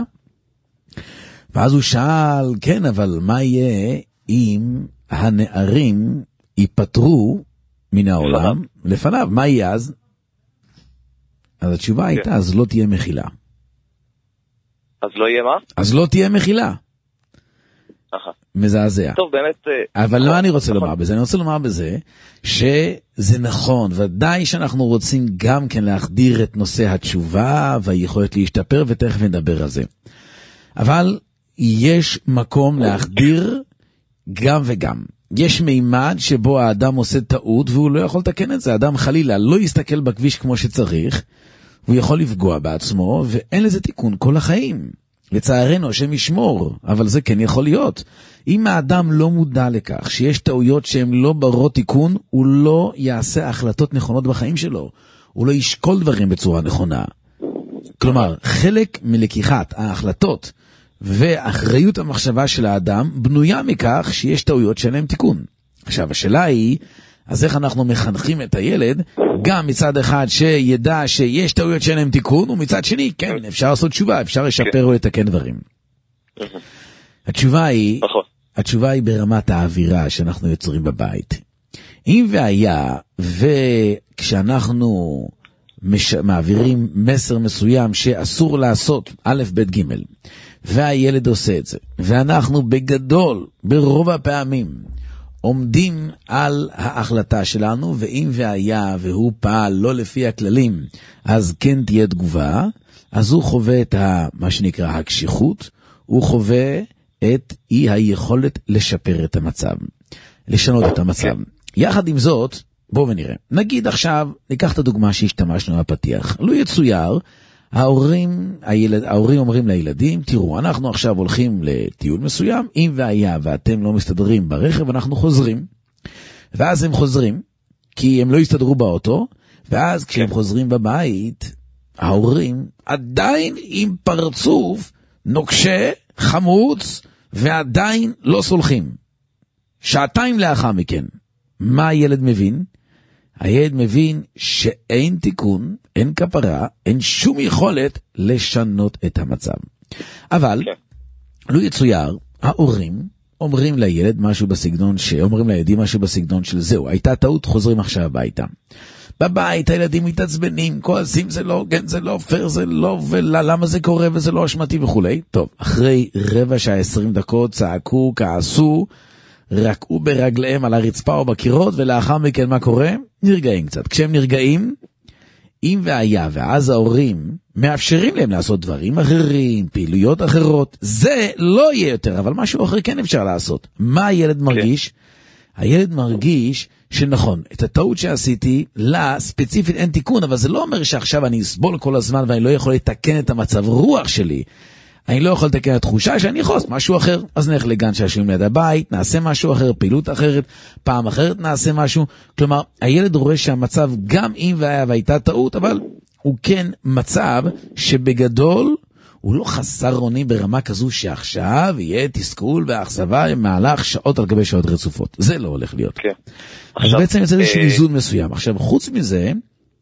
ואז הוא שאל, כן, אבל מה יהיה אם הנערים ייפטרו מן העולם לפניו? מה יהיה אז? אז התשובה הייתה, אז לא תהיה מחילה. אז לא יהיה מה? אז לא תהיה מחילה. מזעזע. טוב, באמת... אבל לא אני רוצה לומר בזה, אני רוצה לומר בזה שזה נכון, ודאי שאנחנו רוצים גם כן להחדיר את נושא התשובה והיכולת להשתפר, ותכף נדבר על זה. אבל יש מקום להחדיר גם וגם. יש מימד שבו האדם עושה טעות והוא לא יכול לתקן את זה. האדם חלילה לא יסתכל בכביש כמו שצריך, הוא יכול לפגוע בעצמו, ואין לזה תיקון כל החיים. לצערנו, השם ישמור, אבל זה כן יכול להיות. אם האדם לא מודע לכך שיש טעויות שהן לא ברות תיקון, הוא לא יעשה החלטות נכונות בחיים שלו. הוא לא ישקול דברים בצורה נכונה. כלומר, חלק מלקיחת ההחלטות ואחריות המחשבה של האדם בנויה מכך שיש טעויות שאין להם תיקון. עכשיו, השאלה היא, אז איך אנחנו מחנכים את הילד, גם מצד אחד שידע שיש טעויות שאין להם תיקון, ומצד שני, כן, אפשר לעשות תשובה, אפשר לשפר או לתקן דברים. התשובה היא, התשובה היא ברמת האווירה שאנחנו יוצרים בבית. אם והיה, וכשאנחנו מש... מעבירים מסר מסוים שאסור לעשות א' ב' ג' והילד עושה את זה, ואנחנו בגדול, ברוב הפעמים, עומדים על ההחלטה שלנו, ואם והיה והוא פעל לא לפי הכללים, אז כן תהיה תגובה, אז הוא חווה את ה, מה שנקרא הקשיחות, הוא חווה את אי היכולת לשפר את המצב, לשנות את המצב. יחד עם זאת, בואו ונראה. נגיד עכשיו, ניקח את הדוגמה שהשתמשנו בפתיח. לא יצויר, ההורים, הילד, ההורים אומרים לילדים, תראו, אנחנו עכשיו הולכים לטיול מסוים, אם והיה ואתם לא מסתדרים ברכב, אנחנו חוזרים. ואז הם חוזרים, כי הם לא הסתדרו באוטו, ואז כשהם חוזרים בבית, ההורים עדיין עם פרצוף נוקשה, חמוץ, ועדיין לא סולחים. שעתיים לאחר מכן, מה הילד מבין? הילד מבין שאין תיקון, אין כפרה, אין שום יכולת לשנות את המצב. אבל, לא יצויר, ההורים אומרים לילד משהו בסגנון, שאומרים לילדים משהו בסגנון של זהו, הייתה טעות, חוזרים עכשיו הביתה. בבית הילדים מתעצבנים, כועסים, זה לא, כן, זה לא פייר, זה לא, ולמה זה קורה וזה לא אשמתי וכולי. טוב, אחרי רבע שעה עשרים דקות צעקו, כעסו, רקעו ברגליהם על הרצפה או בקירות, ולאחר מכן מה קורה? נרגעים קצת. כשהם נרגעים, אם והיה, ואז ההורים מאפשרים להם לעשות דברים אחרים, פעילויות אחרות, זה לא יהיה יותר, אבל משהו אחר כן אפשר לעשות. מה הילד מרגיש? הילד מרגיש שנכון, את הטעות שעשיתי, לה ספציפית אין תיקון, אבל זה לא אומר שעכשיו אני אסבול כל הזמן, ואני לא יכול לתקן את המצב רוח שלי. אני לא יכול לתקן את התחושה שאני יכול לעשות משהו אחר, אז נלך לגן שעשועים ליד הבית, נעשה משהו אחר, פעילות אחרת, פעם אחרת נעשה משהו. כלומר, הילד רואה שהמצב גם אם והיה והייתה טעות, אבל הוא כן מצב שבגדול הוא לא חסר אונים ברמה כזו שעכשיו יהיה תסכול והאכזבה במהלך שעות על גבי שעות רצופות. זה לא הולך להיות. כן. אז עכשיו, בעצם יש איזשהו איזון מסוים. עכשיו, חוץ מזה,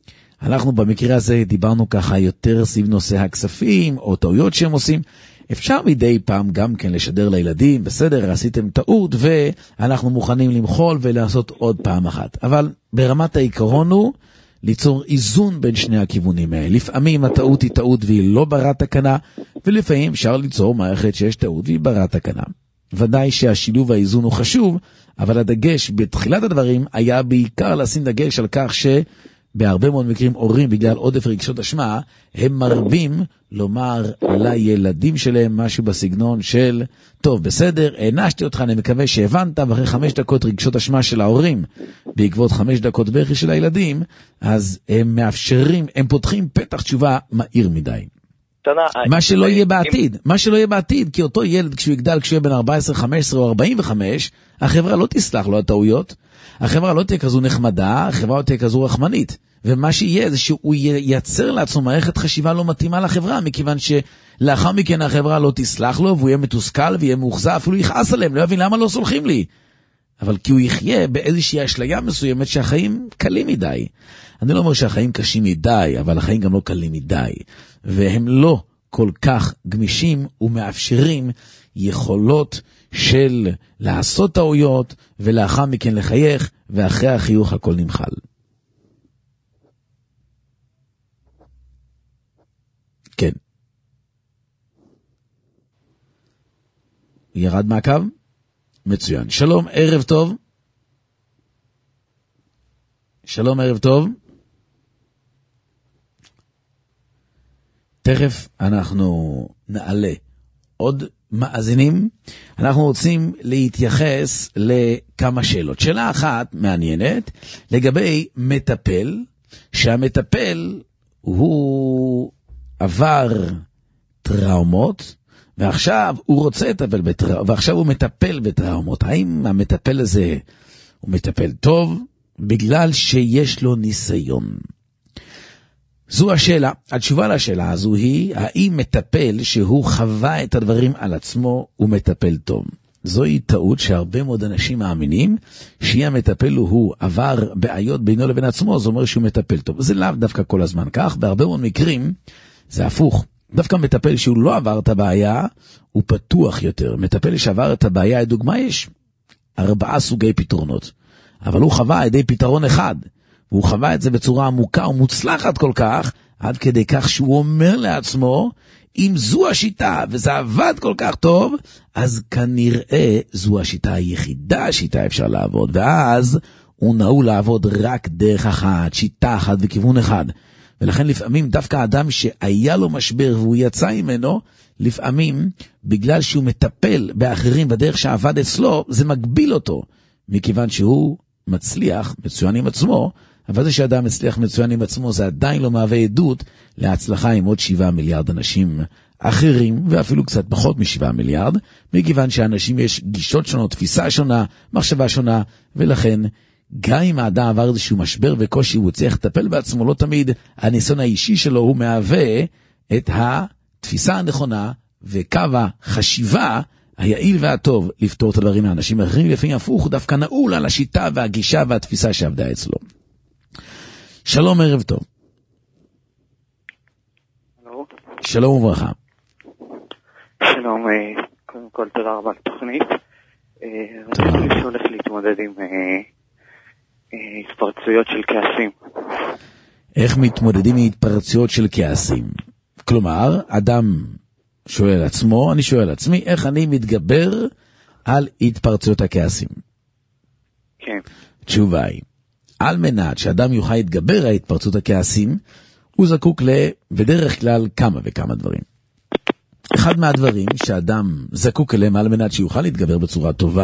אנחנו במקרה הזה דיברנו ככה יותר סביב נושא הכספים או טעויות שהם עושים. אפשר מדי פעם גם כן לשדר לילדים, בסדר, עשיתם טעות ואנחנו מוכנים למחול ולעשות עוד פעם אחת. אבל ברמת העיקרון הוא ליצור איזון בין שני הכיוונים האלה. לפעמים הטעות היא טעות והיא לא ברת תקנה, ולפעמים אפשר ליצור מערכת שיש טעות והיא ברת תקנה. ודאי שהשילוב האיזון הוא חשוב, אבל הדגש בתחילת הדברים היה בעיקר לשים דגש על כך ש... בהרבה מאוד מקרים הורים בגלל עודף רגשות אשמה, הם מרבים לומר לילדים שלהם משהו בסגנון של, טוב בסדר, הענשתי אותך, אני מקווה שהבנת, ואחרי חמש דקות רגשות אשמה של ההורים, בעקבות חמש דקות בכי של הילדים, אז הם מאפשרים, הם פותחים פתח תשובה מהיר מדי. מה שלא יהיה בעתיד, מה שלא יהיה בעתיד, כי אותו ילד כשהוא יגדל, כשהוא יהיה בין ארבע עשרה, חמש עשרה או ארבעים וחמש, החברה לא תסלח לו הטעויות, החברה לא תהיה כזו נחמדה, החברה לא תהיה כזו רחמנית, ומה שיהיה זה שהוא ייצר לעצמו מערכת חשיבה לא מתאימה לחברה, מכיוון שלאחר מכן החברה לא תסלח לו, והוא יהיה מתוסכל ויהיה מאוחזב, אפילו יכעס עליהם, לא יבין למה לא סולחים לי. אבל כי הוא יחיה באיזושהי אשליה מסוימת שהחיים קלים מדי. אני לא אומר שהחיים קשים מדי, אבל החיים גם לא קלים מדי, והם לא כל כך גמישים ומאפשרים יכולות של לעשות טעויות ולאחר מכן לחייך, ואחרי החיוך הכל נמחל. כן. ירד מהקו? מצוין. שלום, ערב טוב. שלום, ערב טוב. תכף אנחנו נעלה עוד מאזינים. אנחנו רוצים להתייחס לכמה שאלות. שאלה אחת מעניינת לגבי מטפל, שהמטפל הוא עבר טראומות, ועכשיו הוא רוצה לטפל בטראומות, ועכשיו הוא מטפל בטראומות. האם המטפל הזה הוא מטפל טוב? בגלל שיש לו ניסיון. זו השאלה. התשובה לשאלה הזו היא, האם מטפל שהוא חווה את הדברים על עצמו הוא מטפל טוב? זוהי טעות שהרבה מאוד אנשים מאמינים, שהיא המטפל הוא עבר בעיות בינו לבין עצמו, זה אומר שהוא מטפל טוב. זה לאו דווקא כל הזמן כך, בהרבה מאוד מקרים זה הפוך. דווקא מטפל שהוא לא עבר את הבעיה, הוא פתוח יותר. מטפל שעבר את הבעיה, לדוגמה, יש ארבעה סוגי פתרונות. אבל הוא חווה על ידי פתרון אחד, והוא חווה את זה בצורה עמוקה ומוצלחת כל כך, עד כדי כך שהוא אומר לעצמו, אם זו השיטה וזה עבד כל כך טוב, אז כנראה זו השיטה היחידה שאיתה אפשר לעבוד, ואז הוא נהוג לעבוד רק דרך אחת, שיטה אחת וכיוון אחד. ולכן לפעמים דווקא אדם שהיה לו משבר והוא יצא ממנו, לפעמים בגלל שהוא מטפל באחרים בדרך שעבד אצלו, זה מגביל אותו, מכיוון שהוא מצליח מצוין עם עצמו, אבל זה שאדם מצליח מצוין עם עצמו, זה עדיין לא מהווה עדות להצלחה עם עוד שבעה מיליארד אנשים אחרים, ואפילו קצת פחות משבעה מיליארד, מכיוון שאנשים יש גישות שונות, תפיסה שונה, מחשבה שונה, ולכן גם אם האדם עבר איזשהו משבר וקושי, הוא צריך לטפל בעצמו, לא תמיד הניסיון האישי שלו הוא מהווה את התפיסה הנכונה וקו החשיבה היעיל והטוב לפתור את הדברים מהאנשים אחרים, לפעמים הפוך, דווקא נעול על השיטה והגישה והתפיסה שעבדה אצלו. שלום, ערב טוב. שלום. שלום וברכה. שלום, קודם כל תודה רבה לתוכנית. רציתי לשאול איך להתמודד עם התפרצויות של כעסים. איך מתמודדים עם התפרצויות של כעסים? כלומר, אדם שואל עצמו, אני שואל עצמי, איך אני מתגבר על התפרצויות הכעסים? כן. תשובה היא, על מנת שאדם יוכל להתגבר על התפרצות הכעסים, הוא זקוק בדרך כלל כמה וכמה דברים. אחד מהדברים שאדם זקוק אליהם על מנת שיוכל להתגבר בצורה טובה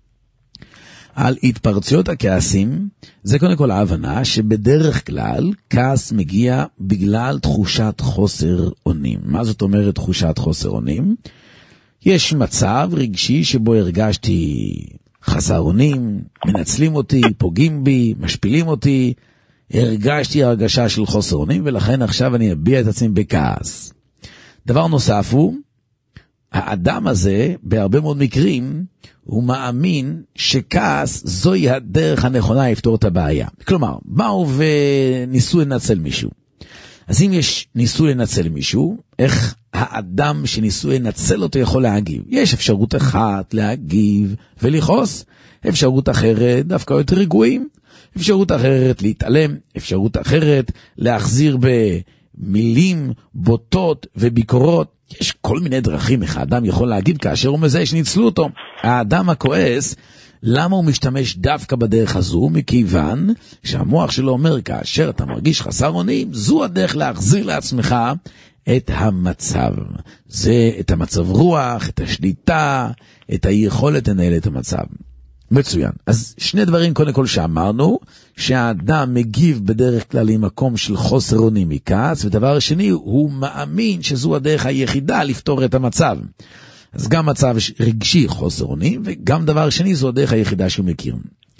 על התפרצויות הכעסים, זה קודם כל ההבנה שבדרך כלל כעס מגיע בגלל תחושת חוסר אונים. מה זאת אומרת תחושת חוסר אונים? יש מצב רגשי שבו הרגשתי חסר אונים, מנצלים אותי, פוגעים בי, משפילים אותי, הרגשתי הרגשה של חוסר אונים, ולכן עכשיו אני אביע את עצמי בכעס. דבר נוסף הוא, האדם הזה, בהרבה מאוד מקרים, הוא מאמין שכעס זוהי הדרך הנכונה לפתור את הבעיה. כלומר, באו וניסו לנצל מישהו. אז אם יש ניסו לנצל מישהו, איך האדם שניסו לנצל אותו יכול להגיב? יש אפשרות אחת להגיב ולכעוס, אפשרות אחרת דווקא יותר רגועים, אפשרות אחרת להתעלם, אפשרות אחרת להחזיר במילים בוטות וביקורות. יש כל מיני דרכים איך האדם יכול להגיב כאשר הוא מזהה שניצלו אותו. האדם הכועס, למה הוא משתמש דווקא בדרך הזו? מכיוון שהמוח שלו אומר, כאשר אתה מרגיש חסר אונים, זו הדרך להחזיר לעצמך את המצב. זה את המצב רוח, את השליטה, את היכולת לנהל את המצב. מצוין. אז שני דברים קודם כל שאמרנו, שהאדם מגיב בדרך כלל למקום של חוסר אונים מכעס, ודבר שני, הוא מאמין שזו הדרך היחידה לפתור את המצב. אז גם מצב רגשי חוסר אונים, וגם דבר שני, זו הדרך היחידה שהוא מכיר.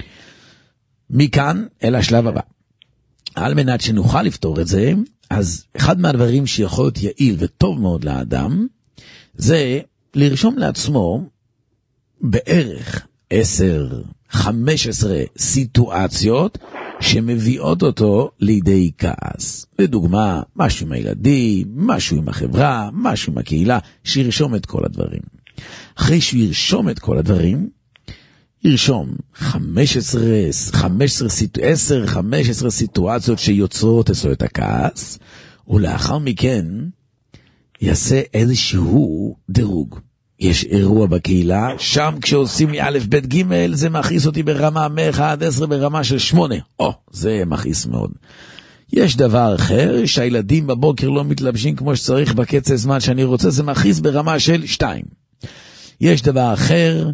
מכאן אל השלב הבא. על מנת שנוכל לפתור את זה, אז אחד מהדברים שיכול להיות יעיל וטוב מאוד לאדם, זה לרשום לעצמו בערך עשר, חמש עשרה סיטואציות שמביאות אותו לידי כעס. לדוגמה, משהו עם הילדים, משהו עם החברה, משהו עם הקהילה, שירשום את כל הדברים. אחרי שהוא ירשום את כל הדברים, ירשום חמש עשרה, חמש עשרה, עשר, חמש עשרה סיטואציות שיוצרות אצלו את הכעס, ולאחר מכן יעשה איזשהו דירוג. יש אירוע בקהילה, שם כשעושים מא' ב' ג' זה מכעיס אותי ברמה מ-אחד עד עשר ברמה של שמונה. או, זה מכעיס מאוד. יש דבר אחר, שהילדים בבוקר לא מתלבשים כמו שצריך בקצב זמן שאני רוצה, זה מכעיס ברמה של שתיים. יש דבר אחר,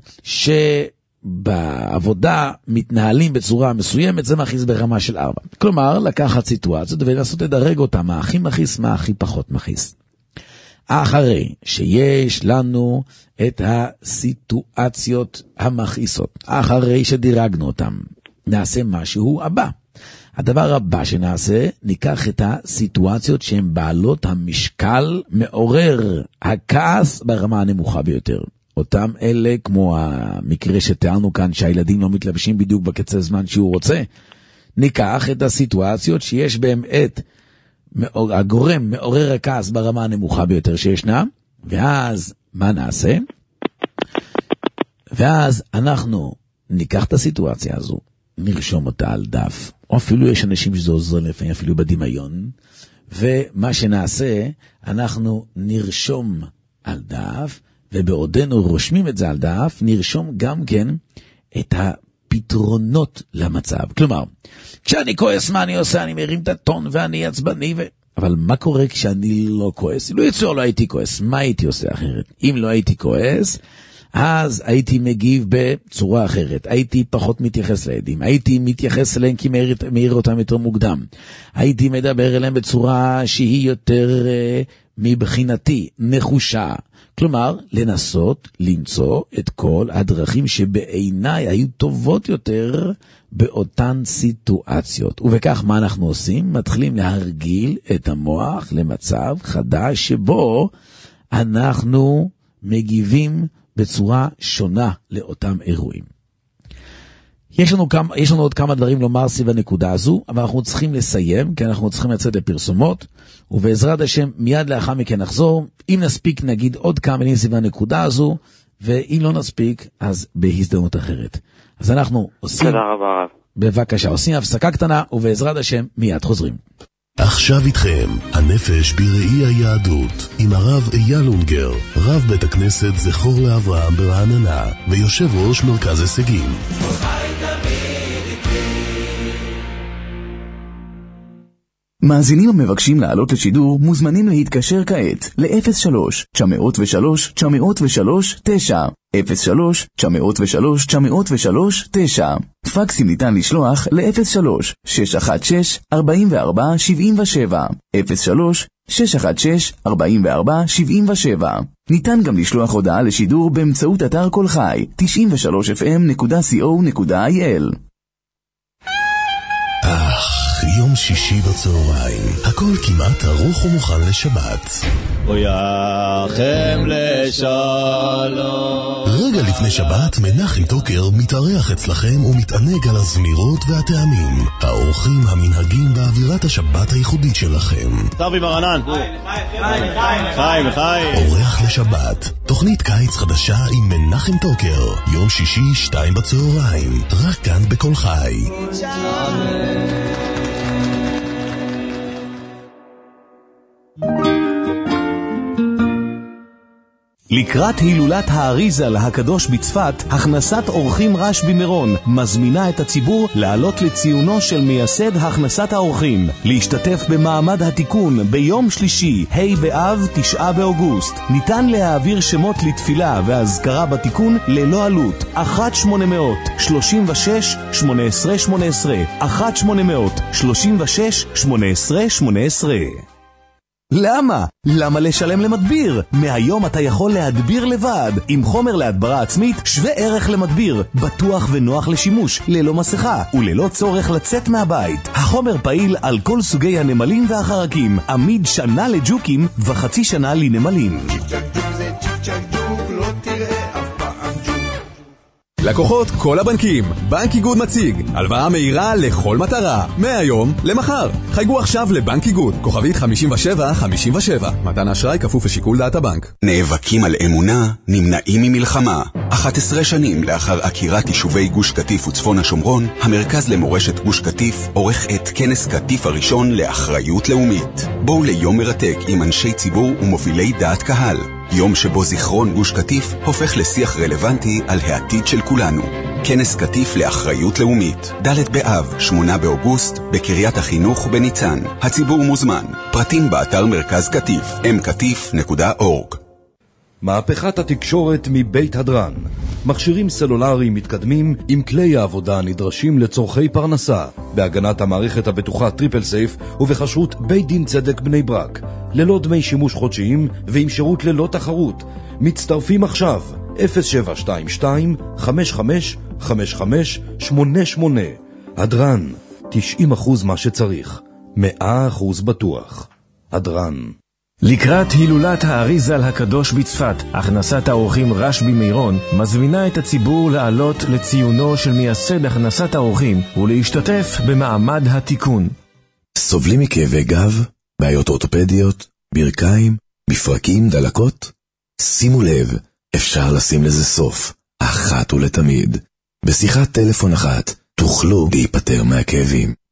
שבעבודה מתנהלים בצורה מסוימת, זה מכעיס ברמה של ארבע. כלומר, לקחת סיטואציות ולנסות לדרג אותה, מה הכי מכעיס, מה הכי פחות מכעיס. אחרי שיש לנו את הסיטואציות המכעיסות, אחרי שדירגנו אותם, נעשה משהו הבא. הדבר הבא שנעשה, ניקח את הסיטואציות שהן בעלות המשקל מעורר הכעס ברמה הנמוכה ביותר. אותם אלה, כמו המקרה שתיארנו כאן, שהילדים לא מתלבשים בדיוק בקצב זמן שהוא רוצה, ניקח את הסיטואציות שיש בהם את הגורם מעורר הכעס ברמה הנמוכה ביותר שישנה, ואז מה נעשה? ואז אנחנו ניקח את הסיטואציה הזו, נרשום אותה על דף, או אפילו יש אנשים שזה עוזר לפעמים, אפילו בדמיון, ומה שנעשה, אנחנו נרשום על דף, ובעודנו רושמים את זה על דף, נרשום גם כן את הפתרונות למצב. כלומר, כשאני כועס, מה אני עושה? אני מרים את הטון ואני עצבני, ו... אבל מה קורה כשאני לא כועס? לא יצור, לא הייתי כועס, מה הייתי עושה אחרת? אם לא הייתי כועס, אז הייתי מגיב בצורה אחרת, הייתי פחות מתייחס לידים, הייתי מתייחס אליהם כי מאיר, מאיר אותם יותר מוקדם, הייתי מדבר אליהם בצורה שהיא יותר uh, מבחינתי נחושה, כלומר לנסות למצוא את כל הדרכים שבעיניי היו טובות יותר באותן סיטואציות. ובכך מה אנחנו עושים? מתחילים להרגיל את המוח למצב חדש שבו אנחנו מגיבים בצורה שונה לאותם אירועים. יש לנו, כמה, יש לנו עוד כמה דברים לומר סביב הנקודה הזו, אבל אנחנו צריכים לסיים, כי אנחנו צריכים לצאת לפרסומות, ובעזרת השם מיד לאחר מכן נחזור. אם נספיק נגיד עוד כמה מילים סביב הנקודה הזו, ואם לא נספיק, אז בהזדמנות אחרת. אז אנחנו עושים... תודה רבה. בבקשה, עושים הפסקה קטנה, ובעזרת השם מיד חוזרים. עכשיו איתכם, הנפש בראי היהדות, עם הרב אייל אונגר, רב בית הכנסת זכור לאברהם ברעננה, ויושב ראש מרכז הישגים. מאזינים המבקשים לעלות לשידור מוזמנים להתקשר כעת ל-אפס שלוש תשע אפס שלוש תשע אפס שלוש תשע אפס שלוש תשע אפס שלוש תשע אפס שלוש תשע. פקסים ניתן לשלוח ל-אפס שלוש שש אחת שש ארבע ארבע שבע שבע אפס שלוש שש אחת שש ארבע ארבע שבע שבע. ניתן גם לשלוח הודעה לשידור באמצעות אתר כל חי תשעים ושלוש אף אם נקודה סי או נקודה איי אל. אך, יום שישי בצהריים, הכל כמעט ערוך ומוכן לשבת. ויחם לשלום. רגע לפני שבת, מנחם טוקר מתארח אצלכם ומתענג על הזמירות והטעמים, האורחים המנהגים באווירת השבת הייחודית שלכם. טובי מרנן. חיים, חיים. אורח לשבת, תוכנית קיץ חדשה עם מנחם טוקר, יום שישי שתיים בצהריים, רק כאן בכל חי. לקראת הילולת האריזל הקדוש בצפת, הכנסת אורחים רשב"י מירון מזמינה את הציבור לעלות לציונו של מייסד הכנסת האורחים, להשתתף במעמד התיקון ביום שלישי, ה' באב, תשעה באוגוסט. ניתן להעביר שמות לתפילה והזכרה בתיקון ללא עלות. אחת שמונה מאות שלושים ושש שמונה עשרה שמונה עשרה אחת שמונה מאות שלושים ושש שמונה עשרה שמונה עשרה. למה? למה לשלם למדביר? מהיום אתה יכול להדביר לבד, עם חומר להדברה עצמית שווה ערך למדביר, בטוח ונוח לשימוש, ללא מסכה וללא צורך לצאת מהבית. החומר פעיל על כל סוגי הנמלים והחרקים, עמיד שנה לג'וקים וחצי שנה לנמלים. לקוחות כל הבנקים, בנק איגוד מציג הלוואה מהירה לכל מטרה, מהיום למחר. חייגו עכשיו לבנק איגוד, כוכבית חמישים ושבע חמישים ושבע. מתן אשראי כפוף לשיקול דעת הבנק. נאבקים על אמונה, נמנעים ממלחמה. אחת עשרה שנים לאחר עקירת יישובי גוש קטיף וצפון השומרון, המרכז למורשת גוש קטיף עורך את כנס קטיף הראשון לאחריות לאומית. בואו ליום מרתק עם אנשי ציבור ומובילי דעת קהל. יום שבו זיכרון גוש קטיף הופך לשיח רלוונטי על העתיד של כולנו. כנס קטיף לאחריות לאומית, ד' באב, שמונה באוגוסט, בקריית החינוך בניצן. הציבור מוזמן. פרטים באתר מרכז קטיף, אם קטיף נקודה אורג. מהפכת התקשורת מבית הדרן. מכשירים סלולריים מתקדמים עם כלי העבודה הנדרשים לצורכי פרנסה, בהגנת המערכת הבטוחה טריפל סייף ובחשרות בית דין צדק בני ברק, ללא דמי שימוש חודשיים ועם שירות ללא תחרות. מצטרפים עכשיו אפס שבע שתיים שתיים חמש חמש חמש חמש שמונה שמונה. הדרן, תשעים אחוז מה שצריך, מאה אחוז בטוח. הדרן. לקראת הילולת האריזל הקדוש בצפת, הכנסת האורחים רשב"י מירון מזמינה את הציבור לעלות לציונו של מייסד הכנסת האורחים ולהשתתף במעמד התיקון. סובלים מכאבי גב, בעיות אורתופדיות, ברכיים, מפרקים, דלקות? שימו לב, אפשר לשים לזה סוף, אחת ולתמיד. בשיחת טלפון אחת תוכלו להיפטר מהכאבים.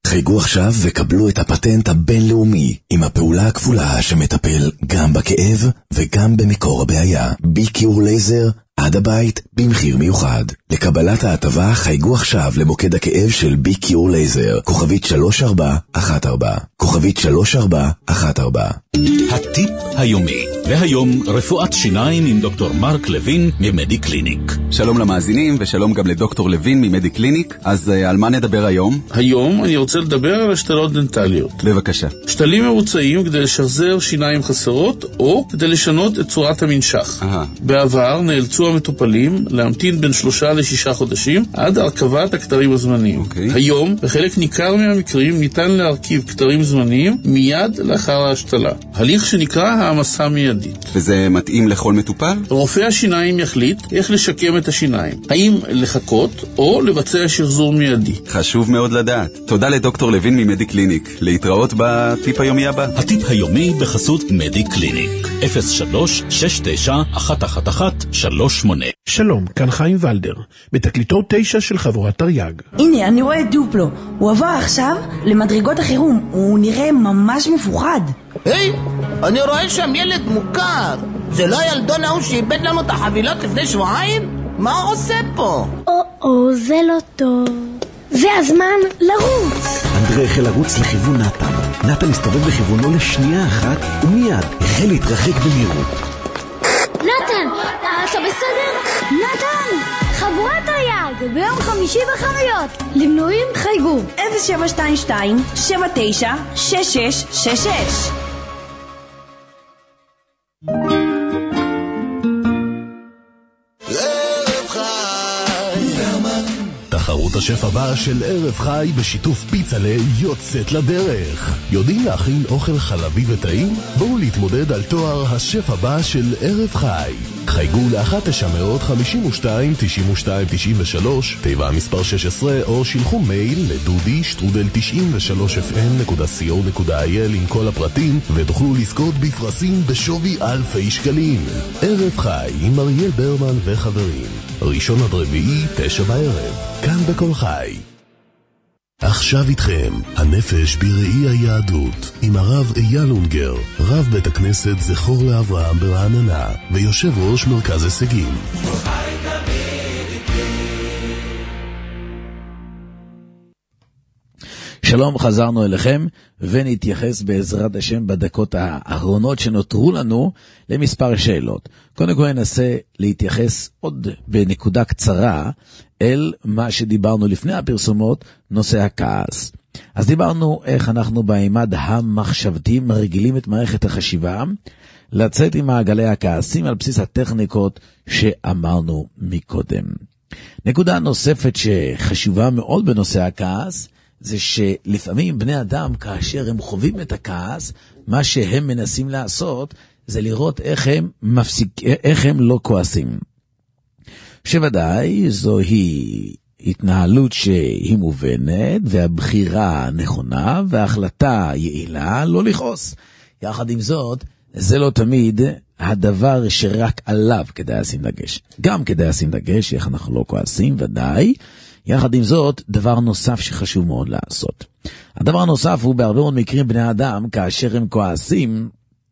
חייגו עכשיו וקבלו את הפטנט הבינלאומי עם הפעולה הכפולה שמטפל גם בכאב וגם במקור הבעיה. בי-קיור לייזר עד הבית במחיר מיוחד. לקבלת ההטבה חייגו עכשיו למוקד הכאב של בי-קיור לייזר, כוכבית שלוש ארבע אחת ארבע, כוכבית שלוש ארבע אחת ארבע. הטיפ היומי, והיום רפואת שיניים עם דוקטור מרק לוין ממדי קליניק. שלום למאזינים ושלום גם לדוקטור לוין ממדי קליניק. אז uh, על מה נדבר היום? היום אני רוצה לדבר על השתלות דנטליות. בבקשה. שתלים מבוצעים כדי לשחזר שיניים חסרות או כדי לשנות את צורת המנשך. Aha. בעבר נאלצו המטופלים להמתין בין שלושה לשישה חודשים עד הרכבת הכתרים הזמניים. Okay. היום בחלק ניכר מהמקרים ניתן להרכיב כתרים זמניים מיד לאחר ההשתלה. הליך שנקרא העמסה מיידית. וזה מתאים לכל מטופל? רופא השיניים יחליט איך לשקם את השיניים. האם לחכות או לבצע שחזור מיידי. חשוב מאוד לדעת. תודה לדוקטור לוין ממדי קליניק. להתראות בטיפ היומי הבא. הטיפ היומי בחסות מדי קליניק. אפס שלוש שש תשע אחת אחת אחת שלוש שמונה. שלום, כאן חיים ולדר, בתקליטו תשע של חבורת תרי"ג. הנה, אני רואה את דופלו. הוא עבר עכשיו למדרגות החירום. הוא נראה ממש מפוחד. היי, אני רואה שם ילד מוכר. זה לא הילדון ההוא שאיבד לנו את החבילות לפני שבועיים? מה הוא עושה פה? או-או, זה לא טוב. זה הזמן לרוץ. אנדרי החל לרוץ לכיוון נתן. נתן הסתובב בכיוונו לשנייה אחת, ומיד החל להתרחק במהירות. נתן, אתה בסדר? נתן, חבורת תרי"ג ביום חמישי בחנויות. למנויים חייגו אפס שבע שתיים שתיים שבע תשע שש שש שש שש. תחרות השף הבא של ערב חי בשיתוף פיצלה יוצאת לדרך. יודעים להכין אוכל חלבי וטעים? בואו להתמודד על תואר השף הבא של ערב חי. חייגו ל-אחת תשע חמש שתיים תשעים ושתיים תשעים ושלוש, תיבה מספר שש עשרה, או שילחו מייל לדודי שטרודל תשעים ושלוש אף אם נקודה סי או נקודה איי אל עם כל הפרטים, ותוכלו לזכות בפרסים בשווי אלפי שקלים. ערב חי עם אריאל ברמן וחברים. ראשון עד רביעי, תשע בערב. כאן בכל חי. עכשיו איתכם, הנפש בראי היהדות, עם הרב אייל אונגר, רב בית הכנסת זכור לאברהם ברעננה, ויושב ראש מרכז הישגים. שלום, חזרנו אליכם, ונתייחס בעזרת השם בדקות האחרונות שנותרו לנו למספר שאלות. קודם כל ננסה להתייחס עוד בנקודה קצרה אל מה שדיברנו לפני הפרסומות, נושא הכעס. אז דיברנו איך אנחנו בעימד המחשבתי מרגילים את מערכת החשיבה לצאת עם מעגלי הכעסים על בסיס הטכניקות שאמרנו מקודם. נקודה נוספת שחשובה מאוד בנושא הכעס, זה שלפעמים בני אדם, כאשר הם חווים את הכעס, מה שהם מנסים לעשות, זה לראות איך הם, מפסיק, איך הם לא כועסים. שוודאי זוהי התנהלות שהיא מובנת, והבחירה נכונה, וההחלטה יעילה לא לכעוס. יחד עם זאת, זה לא תמיד הדבר שרק עליו כדאי לשים דגש. גם כדאי לשים דגש, איך אנחנו לא כועסים, ודאי. יחד עם זאת, דבר נוסף שחשוב מאוד לעשות. הדבר הנוסף הוא בהרבה מאוד מקרים בני אדם, כאשר הם כועסים,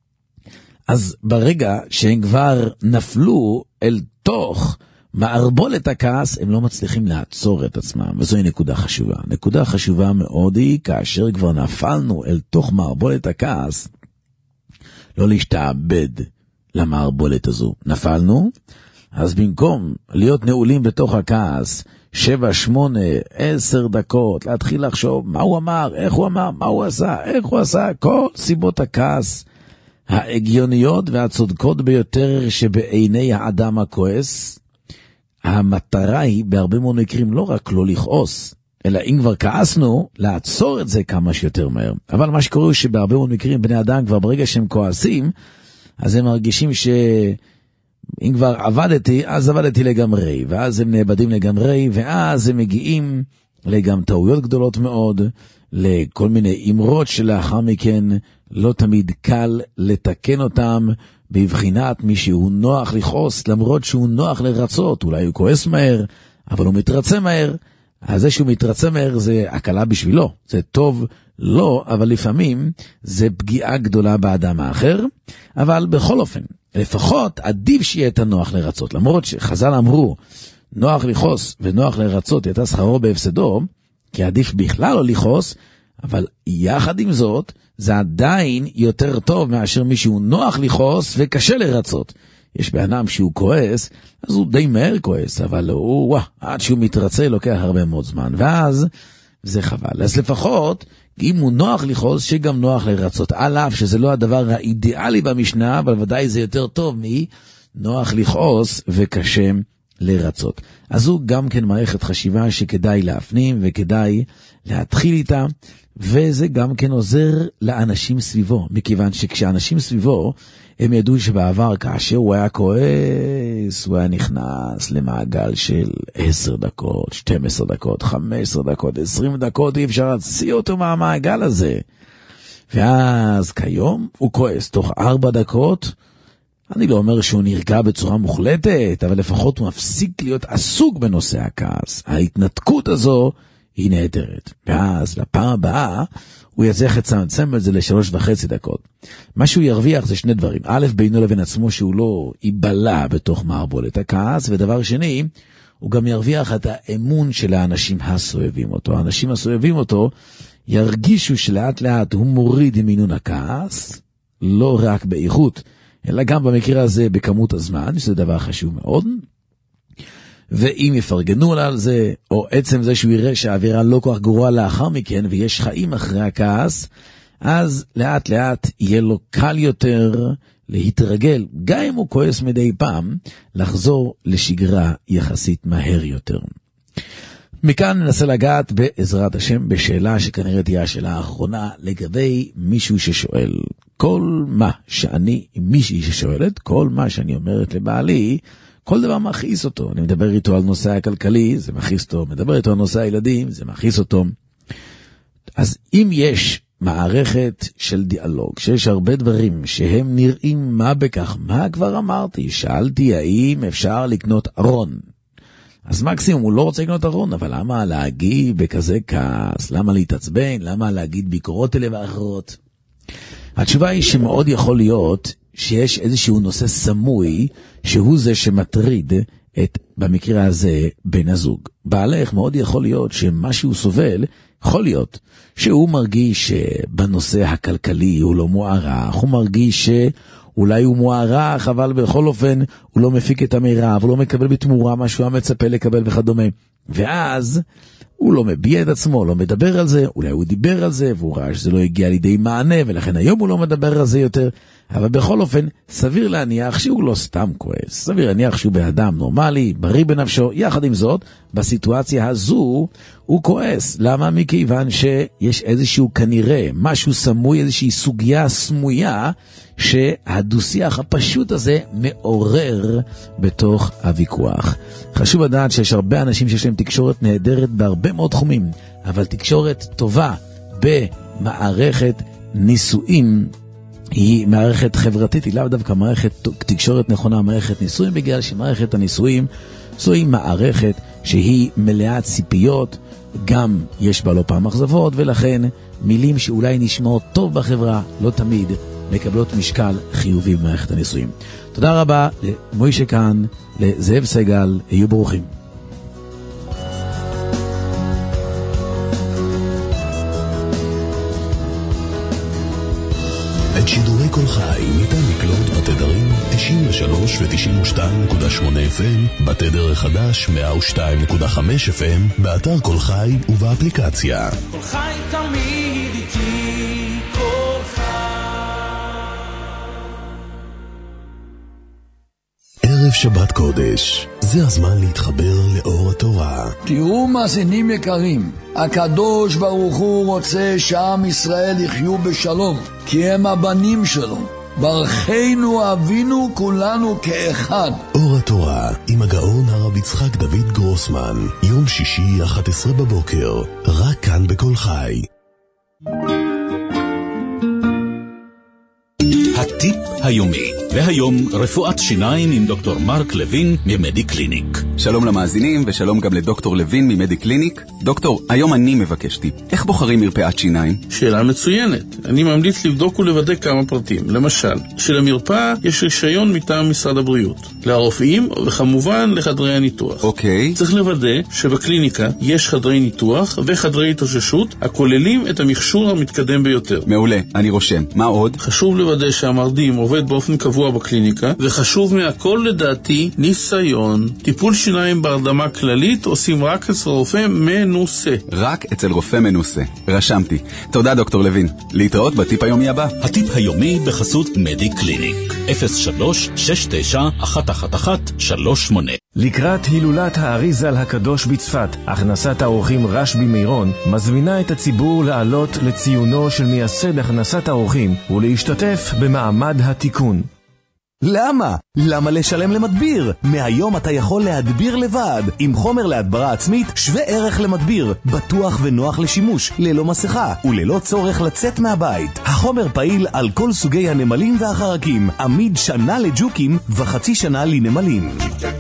אז ברגע שהם כבר נפלו אל תוך מערבולת הכעס, הם לא מצליחים לעצור את עצמם, וזוהי נקודה חשובה. נקודה חשובה מאוד היא, כאשר כבר נפלנו אל תוך מערבולת הכעס, לא להשתעבד למערבולת הזו. נפלנו, אז במקום להיות נעולים בתוך הכעס, שבע, שמונה, עשר דקות, להתחיל לחשוב מה הוא אמר, איך הוא אמר, מה הוא עשה, איך הוא עשה, כל סיבות הכעס ההגיוניות והצודקות ביותר שבעיני האדם הכועס. המטרה היא בהרבה מאוד מקרים לא רק לא לכעוס, אלא אם כבר כעסנו, לעצור את זה כמה שיותר מהר. אבל מה שקורה הוא שבהרבה מאוד מקרים בני אדם כבר ברגע שהם כועסים, אז הם מרגישים ש... אם כבר עבדתי, אז עבדתי לגמרי, ואז הם נאבדים לגמרי, ואז הם מגיעים לגם טעויות גדולות מאוד, לכל מיני אמרות שלאחר מכן לא תמיד קל לתקן אותם, בבחינת מי שהוא נוח לכעוס, למרות שהוא נוח לרצות, אולי הוא כועס מהר, אבל הוא מתרצה מהר, אז זה שהוא מתרצה מהר זה הקלה בשבילו, זה טוב לא, אבל לפעמים זה פגיעה גדולה באדם האחר, אבל בכל אופן, לפחות עדיף שיהיה את הנוח לרצות, למרות שחז"ל אמרו, נוח לכעוס ונוח לרצות יצא שכרו בהפסדו, כי עדיף בכלל לא לכעוס, אבל יחד עם זאת, זה עדיין יותר טוב מאשר מישהו נוח לכעוס וקשה לרצות. יש באדם שהוא כועס, אז הוא די מהר כועס, אבל הוא, וואה, עד שהוא מתרצה לוקח הרבה מאוד זמן, ואז זה חבל. אז לפחות, אם הוא נוח לכעוס, שגם נוח לרצות, על אף שזה לא הדבר האידיאלי במשנה, אבל ודאי זה יותר טוב מנוח לכעוס וקשה לרצות. אז הוא גם כן מערכת חשיבה שכדאי להפנים וכדאי להתחיל איתה, וזה גם כן עוזר לאנשים סביבו, מכיוון שכשאנשים סביבו, הם ידעו שבעבר כאשר הוא היה כועס, הוא היה נכנס למעגל של עשר דקות, שתים עשרה דקות, חמש עשרה דקות, עשרים דקות, אי אפשר להציע אותו מהמעגל הזה. ואז כיום הוא כועס תוך ארבע דקות, אני לא אומר שהוא נרגע בצורה מוחלטת, אבל לפחות הוא מפסיק להיות עסוק בנושא הכעס. ההתנתקות הזו היא נהדרת. ואז לפעם הבאה הוא יצליח לצמצם את זה לשלוש וחצי דקות. מה שהוא ירוויח זה שני דברים. א', בינו לבין עצמו שהוא לא ייבלע בתוך מערבולת הכעס, ודבר שני, הוא גם ירוויח את האמון של האנשים הסובבים אותו. האנשים הסובבים אותו ירגישו שלאט לאט הוא מוריד ממינון הכעס, לא רק באיכות, אלא גם במקרה הזה בכמות הזמן, שזה דבר חשוב מאוד. ואם יפרגנו לה על זה, או עצם זה שהוא יראה שהאווירה לא כל כך גרועה לאחר מכן, ויש חיים אחרי הכעס, אז לאט לאט יהיה לו קל יותר להתרגל, גם אם הוא כועס מדי פעם, לחזור לשגרה יחסית מהר יותר. מכאן ננסה לגעת בעזרת השם בשאלה שכנראה תהיה השאלה האחרונה לגבי מישהו ששואל. כל מה שאני, מישהי ששואלת, כל מה שאני אומרת לבעלי, כל דבר מכעיס אותו. אני מדבר איתו על נושא הכלכלי, זה מכעיס אותו. מדבר איתו על נושא הילדים, זה מכעיס אותו. אז אם יש מערכת של דיאלוג, שיש הרבה דברים שהם נראים מה בכך, מה כבר אמרתי? שאלתי האם אפשר לקנות ארון. אז מקסימום הוא לא רוצה לקנות ארון, אבל למה להגיד בכזה כעס? למה להתעצבן? למה להגיד ביקורות אלה ואחרות? התשובה היא שמאוד יכול להיות שיש איזשהו נושא סמוי, שהוא זה שמטריד את, במקרה הזה, בן הזוג. בעלך מאוד יכול להיות שמשהו סובל, יכול להיות שהוא מרגיש שבנושא הכלכלי הוא לא מוערך, הוא מרגיש שאולי הוא מוערך, אבל בכל אופן הוא לא מפיק את המירב, הוא לא מקבל בתמורה מה שהוא מצפה לקבל וכדומה. ואז הוא לא מביע את עצמו, לא מדבר על זה, אולי הוא דיבר על זה, והוא ראה שזה לא הגיע לידי מענה, ולכן היום הוא לא מדבר על זה יותר. אבל בכל אופן, סביר להניח שהוא לא סתם כועס. סביר להניח שהוא באדם נורמלי, בריא בנפשו. יחד עם זאת, בסיטואציה הזו, הוא כועס. למה? מכיוון שיש איזשהו כנראה, משהו סמוי, איזושהי סוגיה סמויה, שהדו-שיח הפשוט הזה מעורר בתוך הוויכוח. חשוב לדעת שיש הרבה אנשים שיש להם תקשורת נהדרת בהרבה מאוד תחומים, אבל תקשורת טובה במערכת נישואים, היא מערכת חברתית, היא לאו דווקא מערכת תקשורת נכונה, מערכת נישואים, בגלל שמערכת הנישואים זוהי מערכת שהיא מלאה ציפיות, גם יש בה לא פעם אכזבות, ולכן מילים שאולי נשמעות טוב בחברה, לא תמיד מקבלות משקל חיובי במערכת הנישואים. תודה רבה למוישה כאן, לזאב סגל, היו ברוכים. את שידורי כל חי ניתן לקלוט בתדרים תשעים ושלוש ו-תשעים ושתיים נקודה שמונה אף אם, בתדר החדש מאה ושתיים נקודה חמש אף אם, באתר כל חי ובאפליקציה. כל חי תמיד איתי, כל חי. ערב שבת קודש, זה הזמן להתחבר לאור התורה. תראו מאזינים יקרים, הקדוש ברוך הוא רוצה שעם ישראל יחיו בשלום, כי הם הבנים שלו. ברכנו אבינו כולנו כאחד. אור התורה עם הגאון הרב יצחק דוד גרוסמן, יום שישי אחת עשרה בבוקר, רק כאן בכל חי. הטיפ היומי. והיום רפואת שיניים עם דוקטור מרק לוין ממדי קליניק. שלום למאזינים ושלום גם לדוקטור לוין ממדי קליניק. דוקטור, היום אני מבקש טיפ. איך בוחרים מרפאת שיניים? שאלה מצוינת. אני ממליץ לבדוק ולוודא כמה פרטים. למשל, שלמרפאה יש רישיון מטעם משרד הבריאות, לרופאים וכמובן לחדרי הניתוח. אוקיי. צריך לוודא שבקליניקה יש חדרי ניתוח וחדרי התאוששות הכוללים את המכשור המתקדם ביותר. מעולה, אני רושם. מה עוד? חשוב לוודא שהמרדים עובד באופן קבוע בקליניקה, וחשוב מהכל לדעתי ניסיון. טיפול שיניים בהרדמה כללית עושים רק אצל רופא מנוסה. רק אצל רופא מנוסה. רשמתי. תודה דוקטור לוין. להתראות בטיפ היומי הבא. הטיפ היומי בחסות מדי קליניק. אפס שלוש שש תשע אחת אחת אחת שלוש שמונה. לקראת הילולת האריזל הקדוש בצפת, הכנסת האורחים רשבי מירון מזמינה את הציבור לעלות לציונו של מייסד הכנסת האורחים ולהשתתף במעמד התיקון. למה? למה לשלם למדביר? מהיום אתה יכול להדביר לבד, עם חומר להדברה עצמית שווה ערך למדביר, בטוח ונוח לשימוש, ללא מסכה וללא צורך לצאת מהבית. החומר פעיל על כל סוגי הנמלים והחרקים, עמיד שנה לג'וקים וחצי שנה לנמלים.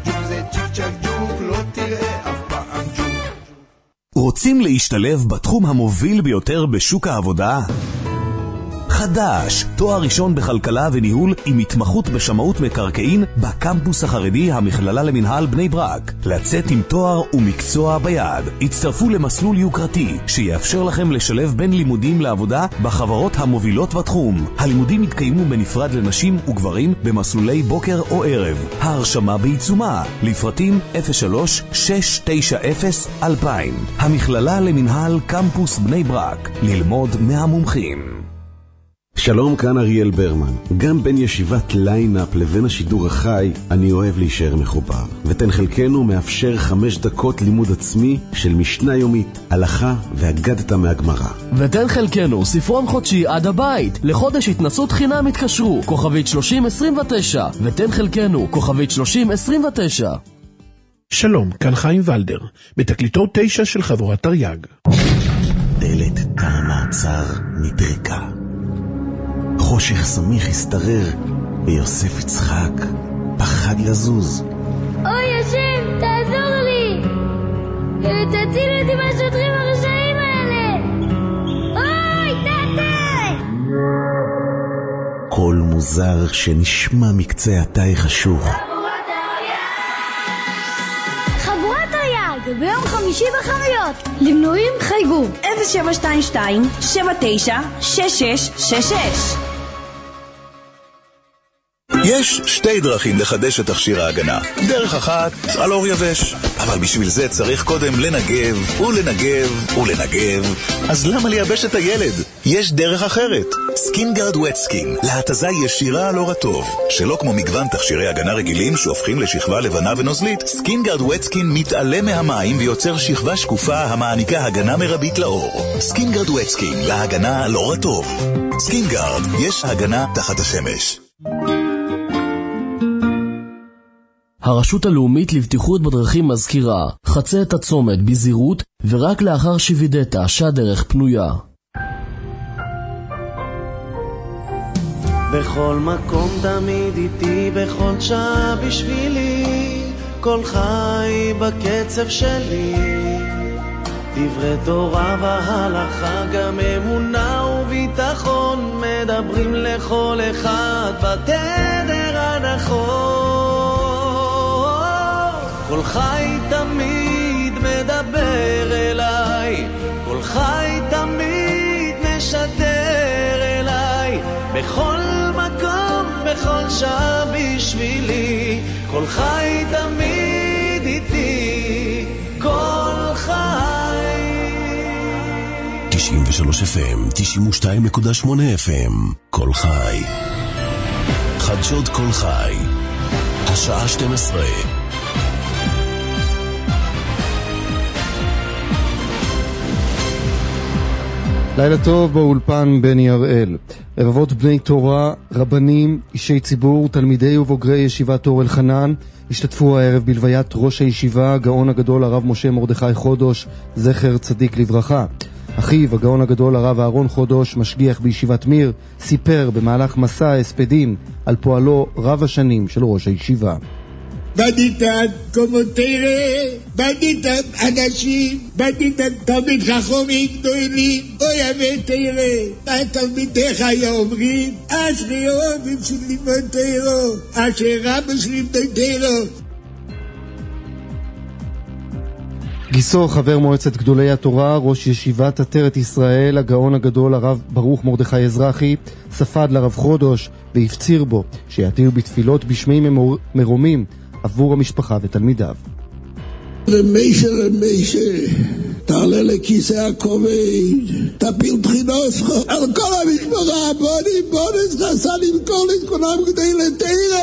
רוצים להשתלב בתחום המוביל ביותר בשוק העבודה? חדש, תואר ראשון בכלכלה וניהול עם התמחות בשמאות מקרקעין בקמפוס החרדי המכללה למנהל בני ברק. לצאת עם תואר ומקצוע ביד. הצטרפו למסלול יוקרתי שיאפשר לכם לשלב בין לימודים לעבודה בחברות המובילות בתחום. הלימודים יתקיימו בנפרד לנשים וגברים במסלולי בוקר או ערב. ההרשמה בעיצומה. לפרטים אפס שלוש שש תשע אפס אלפיים. המכללה למנהל קמפוס בני ברק. ללמוד מהמומחים. שלום, כאן אריאל ברמן. גם בין ישיבת ליינאפ לבין השידור החי אני אוהב להישאר מחובר. ותן חלקנו מאפשר חמש דקות לימוד עצמי של משנה יומית, הלכה והגדת מהגמרא. ותן חלקנו ספרון חודשי עד הבית. לחודש התנסות חינם התקשרו כוכבית שלושים עשרים ותשע. ותן חלקנו כוכבית שלושים עשרים ותשע. שלום, כאן חיים ולדר, בתקליטו תשע של חבורת תרי"ג. דלת תא המעצר נדרקה. חושך סמיך הסתרר, ויוסף יצחק פחד לזוז. אוי, השם, תעזור לי! תציל אותי מהשוטרים הרשעים האלה! אוי, תתה! קול מוזר שנשמע מקצה התא חשוך. חבורת תרי"ג, ביום חמישי בחנויות. למנויים חייגו אפס שבע שתיים שתיים שבע תשע שש שש שש שש. יש שתי דרכים לחדש את תכשיר ההגנה. דרך אחת, על אור יבש. אבל בשביל זה צריך קודם לנגב ולנגב ולנגב. אז למה לייבש את הילד? יש דרך אחרת. סקינגארד ווט סקין, להתזה ישירה על אור הטוב. שלא כמו מגוון תכשירי הגנה רגילים שהופכים לשכבה לבנה ונוזלית, סקינגארד ווט סקין מתעלה מהמים ויוצר שכבה שקופה המעניקה הגנה מרבית לאור. סקינגארד ווט סקין, להגנה על אור הטוב. סקינגארד, יש הגנה תחת השמש. הרשות הלאומית לבטיחות בדרכים מזכירה, חצה את הצומת בזהירות ורק לאחר שווידאת שהדרך פנויה. בכל מקום תמיד איתי, בכל שעה בשבילי, כל חי בקצב שלי. דברי תורה והלכה, גם אמונה וביטחון, מדברים לכל אחד בתדר הנכון. כל חי תמיד מדבר אליי, כל חי תמיד משדר אליי, בכל מקום, בכל שעה בשבילי, כל חי תמיד איתי, כל חי. תשעים ושלוש אף אם, תשעים ושתיים נקודה שמונה אף אם, כל חי. חדשות כל חי, השעה שתים עשרה. לילה טוב באולפן בני הראל. רבבות בני תורה, רבנים, אישי ציבור, תלמידי ובוגרי ישיבת אור אלחנן השתתפו הערב בלוויית ראש הישיבה, הגאון הגדול הרב משה מרדכי חודש, זכר צדיק לברכה. אחיו, הגאון הגדול הרב אהרון חודש, משגיח בישיבת מיר, סיפר במהלך מסע ההספדים על פועלו רב השנים של ראש הישיבה. בדיתן קומותירה, בדיתן אנשים, בדיתן תלמיד חכמים גדולים, אוי אבתירה, התלמידיך היה אומרים, אשרי אוהבים של לימוד תירו, אשרי רבו של לימוד תירו. גיסו, חבר מועצת גדולי התורה, ראש ישיבת עטרת ישראל, הגאון הגדול הרב ברוך מרדכי אזרחי, ספד לרב חודש והפציר בו שיתיר בתפילות בשמי מרומים עבור המשפחה ותלמידיו. רמישה רמישה, תעלה לכיסא הכובד, תפיל תחינוסך על כל המשפחה, בוני בונס חסנים כל את כולם כדי לתירה.